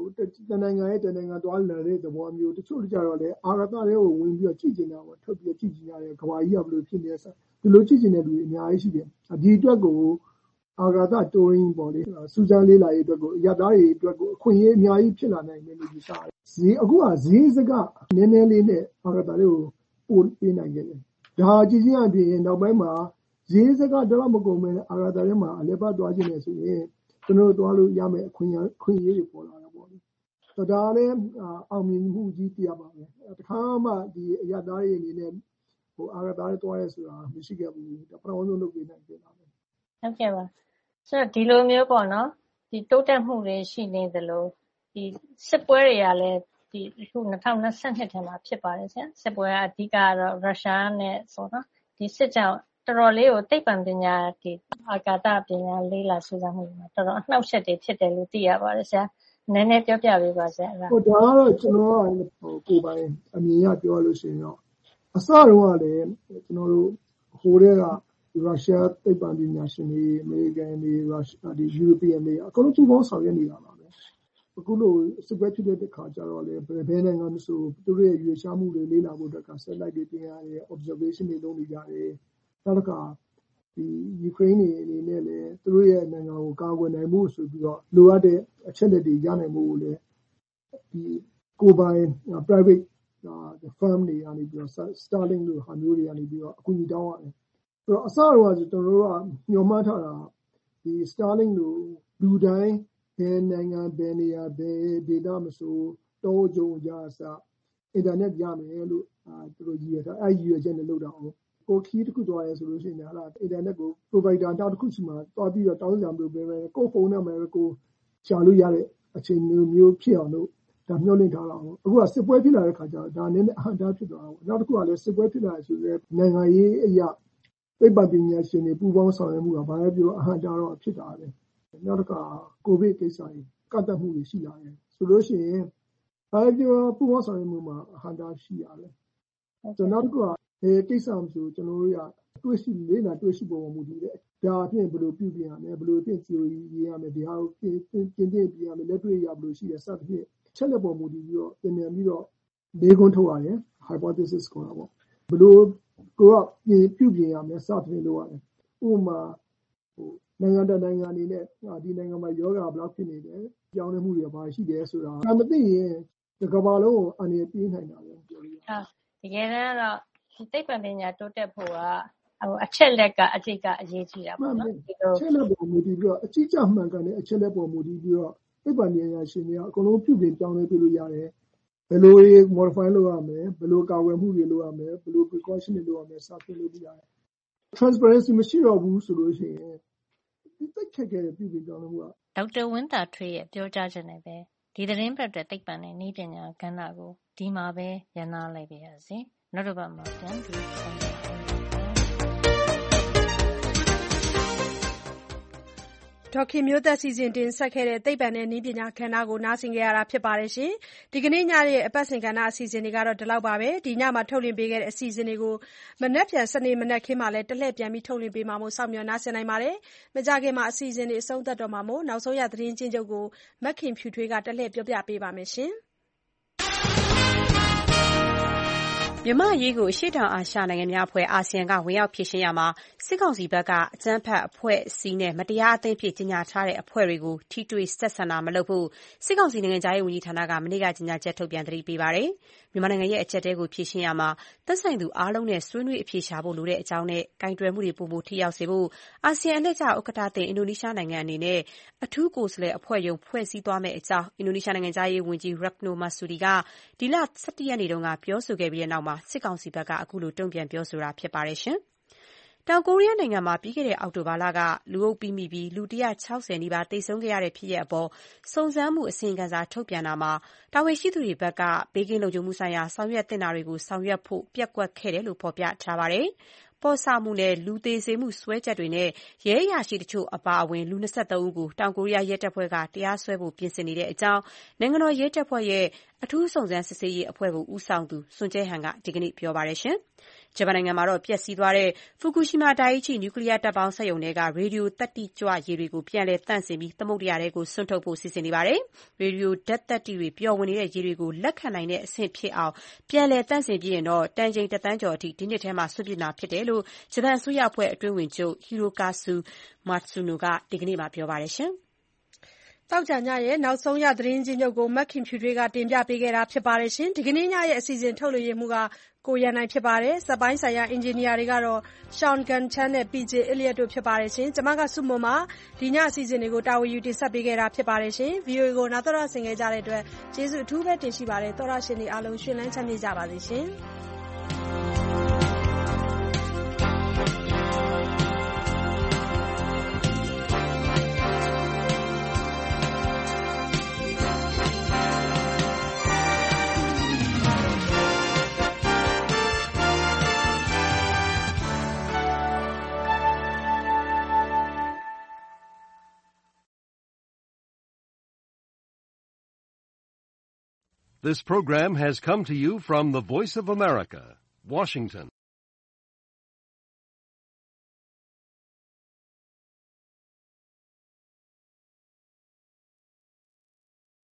တနိုင်ငံရဲ့တနိုင်ငံသွားလည်တဲ့သဘောမျိုးတချို့ကြတော့လေအာဂတတွေကိုဝင်ပြီးတော့ကြည့်ကျင်တာပေါ့ထွက်ပြီးကြည့်ကျင်ရတယ်ကဘာကြီးကဘယ်လိုဖြစ်နေဆက်ဒီလိုကြည့်ကျင်တဲ့လူတွေအများကြီးရှိတယ်ဒီအတွက်ကိုအာဂတတိုရင်းပေါ့လေစူဇန်လေးလာရေးအတွက်ကိုရသားတွေအတွက်ကိုအခွင့်အရေးအများကြီးဖြစ်လာနိုင်တယ်လို့ယူဆတယ်ဈေးအခုကဈေးစကနည်းနည်းလေးနဲ့အာဂတတွေကိုပို့ပေးနိုင်ခဲ့တယ်ဒါကြည့်ချင်းအပြင်နောက်ပိုင်းမှာဈေးစကတော့မကုန်မဲ့အာဂတတွေမှာအလဲပတ်သွားခြင်းနဲ့ဆိုရင်ကျွန်တော်တို့သွားလို့ရမယ်အခွင့်အခွင့်အရေးတွေပေါ်လာတာပေါ့လေဒါလည်းအောင်မြင်မှုကြီးတရားပါပဲတခါမှဒီအရသားတွေအနေနဲ့ဟိုအာဂတတွေတွားရဲဆိုတာမရှိခဲ့ဘူးဒါပထမဆုံးလုပ်ပေးနိုင်ခဲ့တာပဲဟုတ်ကဲ့ပါဆိုတော့ဒီလိုမျိုးပေါ့နော်ဒီတိုးတက်မှုတွေရှိနေသလိုဒီစစ်ပွဲတွေကလည်းဒီအခု၂၀၂၂ထဲမှာဖြစ်ပါတယ်ဆရာစစ်ပွဲကအဓိကတော့ရုရှားနဲ့ဆိုတော့ဒီစစ်ကြောင့်တော်တော်လေးကိုသိပ္ပံပညာဒီအာကာသပညာလေးလာစူးစမ်းမှုမှာတော်တော်အနှောက်အယှက်တွေဖြစ်တယ်လို့သိရပါတယ်ဆရာနည်းနည်းပြောပြပေးပါဆရာအဲ့ဒါဟိုဒါကတော့ကျွန်တော်ကဟိုကိုယ်ပိုင်အမြင်ရပြောလို့ရှိရင်တော့အစတုန်းကလည်းကျွန်တော်တို့ဟိုတဲ့ကရုရှားသိပ္ပံပညာရှင်တွေအမေရိကန်တွေရုရှားဒီယူရိုပီယန်တွေအကုန်လုံးပူးပေါင်းဆောင်ရွက်နေတာပါပဲအခုလိုစစ်ပွဲဖြစ်တဲ့ခါကျတော့လေဘယ်နိုင်ငံမှမဆိုသူတို့ရဲ့ရွေးချယ်မှုတွေလေးလာဖို့အတွက်က satellite တွေပြင်ရတယ် observation တွေလုပ်နေကြတယ်နောက်တစ်ခါဒီယူကရိန်းနေအနေနဲ့လည်းသူတို့ရဲ့နိုင်ငံကိုကာကွယ်နိုင်မှုဆိုပြီးတော့လိုအပ်တဲ့အချက်လက်တွေရနိုင်မှုကိုလည်းဒီကိုပိုင် private firm တွေကနေပြီးတော့ Starlink လို့ဟာမျိုးတွေကနေပြီးတော့အကူအညီတောင်းရတယ်ဆိုတော့အစတော့ကျွန်တော်တို့ကညှော်မှန်းထားတာဒီ Starlink လို့လူတိုင်းဘယ်နိုင်ငံဘယ်နေရာဘယ် data မဆိုတောကြုံကြအစ internet ရမယ်လို့သူတို့ရည်ရတာအဲ့ရည်ရချက်နဲ့လုပ်တာအောင်ကိုခီးတစ်ခုသွားရဲဆိုလို့ရှိရင်ဟာ internet ကို provider တောက်တစ်ခုစီမှာတွားပြီးတော့တောင်းကြမလို့ပဲကိုဖုန်းနဲ့မှာကိုရှာလို့ရတဲ့အခြေအနေမျိုးဖြစ်အောင်လို့ဒါမျှော်လင့်ထားတာပေါ့အခုကစစ်ပွဲဖြစ်လာတဲ့ခါကျတော့ဒါနည်းနည်းအဟန့်တားဖြစ်သွားတာပေါ့နောက်တစ်ခုကလည်းစစ်ပွဲဖြစ်လာဆိုရဲနိုင်ငံရေးအရာသိပ္ပံပညာရှင်တွေပူးပေါင်းဆောင်ရွက်မှုကဘာလဲပြောအဟန့်တားတော့ဖြစ်တာပဲနောက်တစ်ခါကိုဗစ်ကိစ္စကြီးကန့်သတ်မှုတွေရှိလာတယ်ဆိုလို့ရှိရင်ဘာပြောပူးပေါင်းဆောင်ရွက်မှုမှာအဟန့်တားရှိရတယ်ကျွန်တော်တို့ကဒီကိစ္စမျိုးဆိုကျွန်တော်တို့ကတွေ့ရှိလေးလာတွေ့ရှိပုံမှုတွေဒါအပြင်ဘယ်လိုပြုပြင်ရမလဲဘယ်လိုအဖြစ် theory ရေးရမလဲဒီဟာကိုပြင်ပြင်ပြင်ပြင်ရမယ်လက်တွေ့ရဘယ်လိုရှိတယ်စသဖြင့်ချက်လက်ပေါ်မူတည်ပြီးတော့ပြင်ပြန်ပြီးတော့လေးခွန်းထုတ်ရတယ် hypothesis ကိုတော့ဘယ်လိုကိုကပြင်ပြုပြင်ရမလဲစသဖြင့်လုပ်ရတယ်ဥပမာဟိုနိုင်ငံတကာနိုင်ငံအနေနဲ့ဒီနိုင်ငံမှာယောဂဘယ်လောက်ဖြစ်နေတယ်ကြောင်းနေမှုတွေဘာရှိတယ်ဆိုတာဒါမသိရင်ဒီကမ္ဘာလုံးကိုအန္တရာယ်ပြေးနိုင်တာပဲပြောလို့ရတယ်တကယ်တမ်းတော့ဒီသိပ္ပံပညာတိုးတက်ဖို့ကဟိုအချက်လက်ကအကျိတ်ကအရေးကြီးတာပေါ့နော်ဒီလိုအချက်လက်ပေါ်မူတည်ပြီးတော့အကျိတ်ကြမှန်ကန်တဲ့အချက်လက်ပေါ်မူတည်ပြီးတော့သိပ္ပံပညာရှင်တွေကအကုန်လုံးပြုပြင်ပြောင်းလဲပြလို့ရတယ်ဘယ်လို modify လုပ်ရမလဲဘယ်လိုကာကွယ်မှုတွေလုပ်ရမလဲဘယ်လို precaution တွေလုပ်ရမလဲစသဖြင့်လုပ်ပြရတယ် transparency မရှိတော့ဘူးဆိုလို့ရှိရင်ဒီသိခက်ခဲတဲ့ပြုပြင်ပြောင်းလဲမှုကဒေါက်တာဝင်းတာထွေးရဲ့ပြောကြားချက်နဲ့ပဲဒီသတင်းပတ်အတွက်သိပ္ပံနဲ့နည်းပညာကဏ္ဍကိုဒီမှာပဲရန်နာလိုက်ပါရစေနောက်တစ်ပတ်မှာပြန်ပြီးဆုံတွေ့ပါမယ်ဒေါခင်မျိုးသက်စီစဉ်တင်ဆက်ခဲ့တဲ့သိပ္ပံနဲ့နည်းပညာကဏ္ဍကိုနားဆင်ကြရတာဖြစ်ပါတယ်ရှင်ဒီကနေ့ညရဲ့အပတ်စဉ်ကဏ္ဍအစီအစဉ်တွေကတော့ဒီလောက်ပါပဲဒီညမှာထုတ်လွှင့်ပေးခဲ့တဲ့အစီအစဉ်တွေကိုမနက်ဖြန်စနေမနက်ခင်းမှာလည်းတလှည့်ပြန်ပြီးထုတ်လွှင့်ပေးမှာမို့စောင့်မျှော်နားဆင်နိုင်ပါတယ်မကြခင်မှာအစီအစဉ်တွေအဆုံးသတ်တော့မှာမို့နောက်ဆုံးရသတင်းချင်းချုပ်ကိုမက်ခင်ဖြူထွေးကတလှည့်ပြောပြပေးပါမယ်ရှင်မြန်မာ့အရေးကိုအရှေ့တောင်အာရှနိုင်ငံများအဖွဲ့ အာဆီယံကဝင်ရောက်ဖြေရှင်းရာမှာစစ်ကောင်စီဘက်ကအကြမ်းဖက်အဖွဲ့အစည်းနဲ့မတရားအသင်းအဖြစ်ကြေညာထားတဲ့အဖွဲ့တွေကိုထိတွေ့ဆက်ဆံတာမလုပ်ဖို့စစ်ကောင်စီနိုင်ငံခြားရေးဝန်ကြီးဌာနကမနေ့ကကြေညာချက်ထုတ်ပြန်သတိပေးပါတယ်။မြန်မာနိုင်ငံရဲ့အကျပ်အတည်းကိုဖြေရှင်းရာမှာသက်ဆိုင်သူအားလုံးနဲ့ဆွေးနွေးအဖြေရှာဖို့လိုတဲ့အကြောင်းနဲ့ကိုင်တွယ်မှုတွေပိုမိုထိရောက်စေဖို့အာဆီယံအလှည့်ကျဥက္ကဋ္ဌသစ်အင်ဒိုနီးရှားနိုင်ငံအနေနဲ့အထူးကိုယ်စားလှယ်အဖွဲ့ရုံးဖွဲ့စည်းသွားမယ့်အကြောင်းအင်ဒိုနီးရှားနိုင်ငံခြားရေးဝန်ကြီး Retno Marsudi ကဒီလ၁၁ရက်နေ့တုန်းကပြောဆိုခဲ့ပြီးတဲ့နောက်မှာစစ်ကောင်စီဘက်ကအခုလိုတုံ့ပြန်ပြောဆိုတာဖြစ်ပါတယ်ရှင်။တောင်ကိုရီးယားနိုင်ငံမှာပြီးခဲ့တဲ့အောက်တိုဘာလကလူအုပ်ပိမိပြီးလူ၁၆၀နီးပါးသေဆုံးခဲ့ရတဲ့ဖြစ်ရပ်အပေါ်စုံစမ်းမှုအစီရင်ခံစာထုတ်ပြန်တာမှာတာဝန်ရှိသူတွေဘက်ကဘေးကင်းလုံခြုံမှုဆိုင်ရာဆောင်ရွက်သင့်တာတွေကိုဆောင်ရွက်ဖို့ပျက်ကွက်ခဲ့တယ်လို့ဖော်ပြထားပါတယ်။ပေါ့ဆမှုနဲ့လူသေးစေမှုစွဲချက်တွေနဲ့ရဲအရာရှိတချို့အပါအဝင်လူ၂၃ဦးကိုတောင်ကိုရီးယားရဲတပ်ဖွဲ့ကတရားစွဲဖို့ပြင်ဆင်နေတဲ့အကြောင်းနိုင်ငံတော်ရဲတပ်ဖွဲ့ရဲ့အထူးစုံစမ်းစစ်ဆေးရေးအဖွဲ့ကိုဦးဆောင်သူစွန်ကျဲဟန်ကဒီကနေ့ပြောပါတယ်ရှင်။ဂျပန်နိုင်ငံမှာတော့ပျက်စီးသွားတဲ့ Fukushima Daiichi နျူကလီးယားဓာတ်ပေါင်းစက်ရုံထဲက ရေဒီယိုသတ္တိကြွရေတွေကိုပြန်လည်သန့်စင်ပြီးသမုဒ္ဒရာထဲကိုစွန့်ထုတ်ဖို့စီစဉ်နေပါတယ်။ ရေဒီယိုဓာတ်သတ္တိတွေပျော်ဝင်နေတဲ့ရေတွေကိုလက်ခံနိုင်တဲ့အဆင့်ဖြစ်အောင်ပြန်လည်သန့်စင်ပြီးရင်တော့တန်ချိန်တစ်သန်းကျော်အထိဒီနှစ်ထဲမှာစွန့်ပစ်မှာဖြစ်တယ်လို့ဂျပန်အစိုးရအဖွဲ့အတွင်းဝန်ချုပ် Hirokazu Matsuno ကဒီကနေ့မှာပြောပါတယ်။သောကြာညရဲ့နောက်ဆုံးရသတင်းကြီးချုပ်ကိုမခင်ဖြူထွေးကတင်ပြပေးခဲ့တာပါ။ ဒီကနေ့ညရဲ့အစီအစဉ်ထုတ်လွှင့်ရေးမှူးကကိုရန်နိုင်ဖြစ်ပါတယ်။စက်ပိုင်းဆိုင်ရာအင်ဂျင်နီယာတွေကတော့ Sean Gun-chan နဲ့ ပီ ဂျေ Elliott တို့ဖြစ်ပါတယ်။ကျွန်မကဆုမွန်ပါ။ဒီညအစီအစဉ်တွေကိုတာဝန်ယူတင်ဆက်ပေးခဲ့တာဖြစ်ပါတယ်။ ဗီအိုအေကိုနားတော်တာဆင်ခဲ့ကြတဲ့အတွက်ကျေးဇူးအထူးပဲတင်ရှိပါတယ်။သောတရှင်တွေအားလုံးရှင်လန်းချမ်းမြေ့ကြပါစေရှင်။ This program has come to you from the Voice of America, Washington.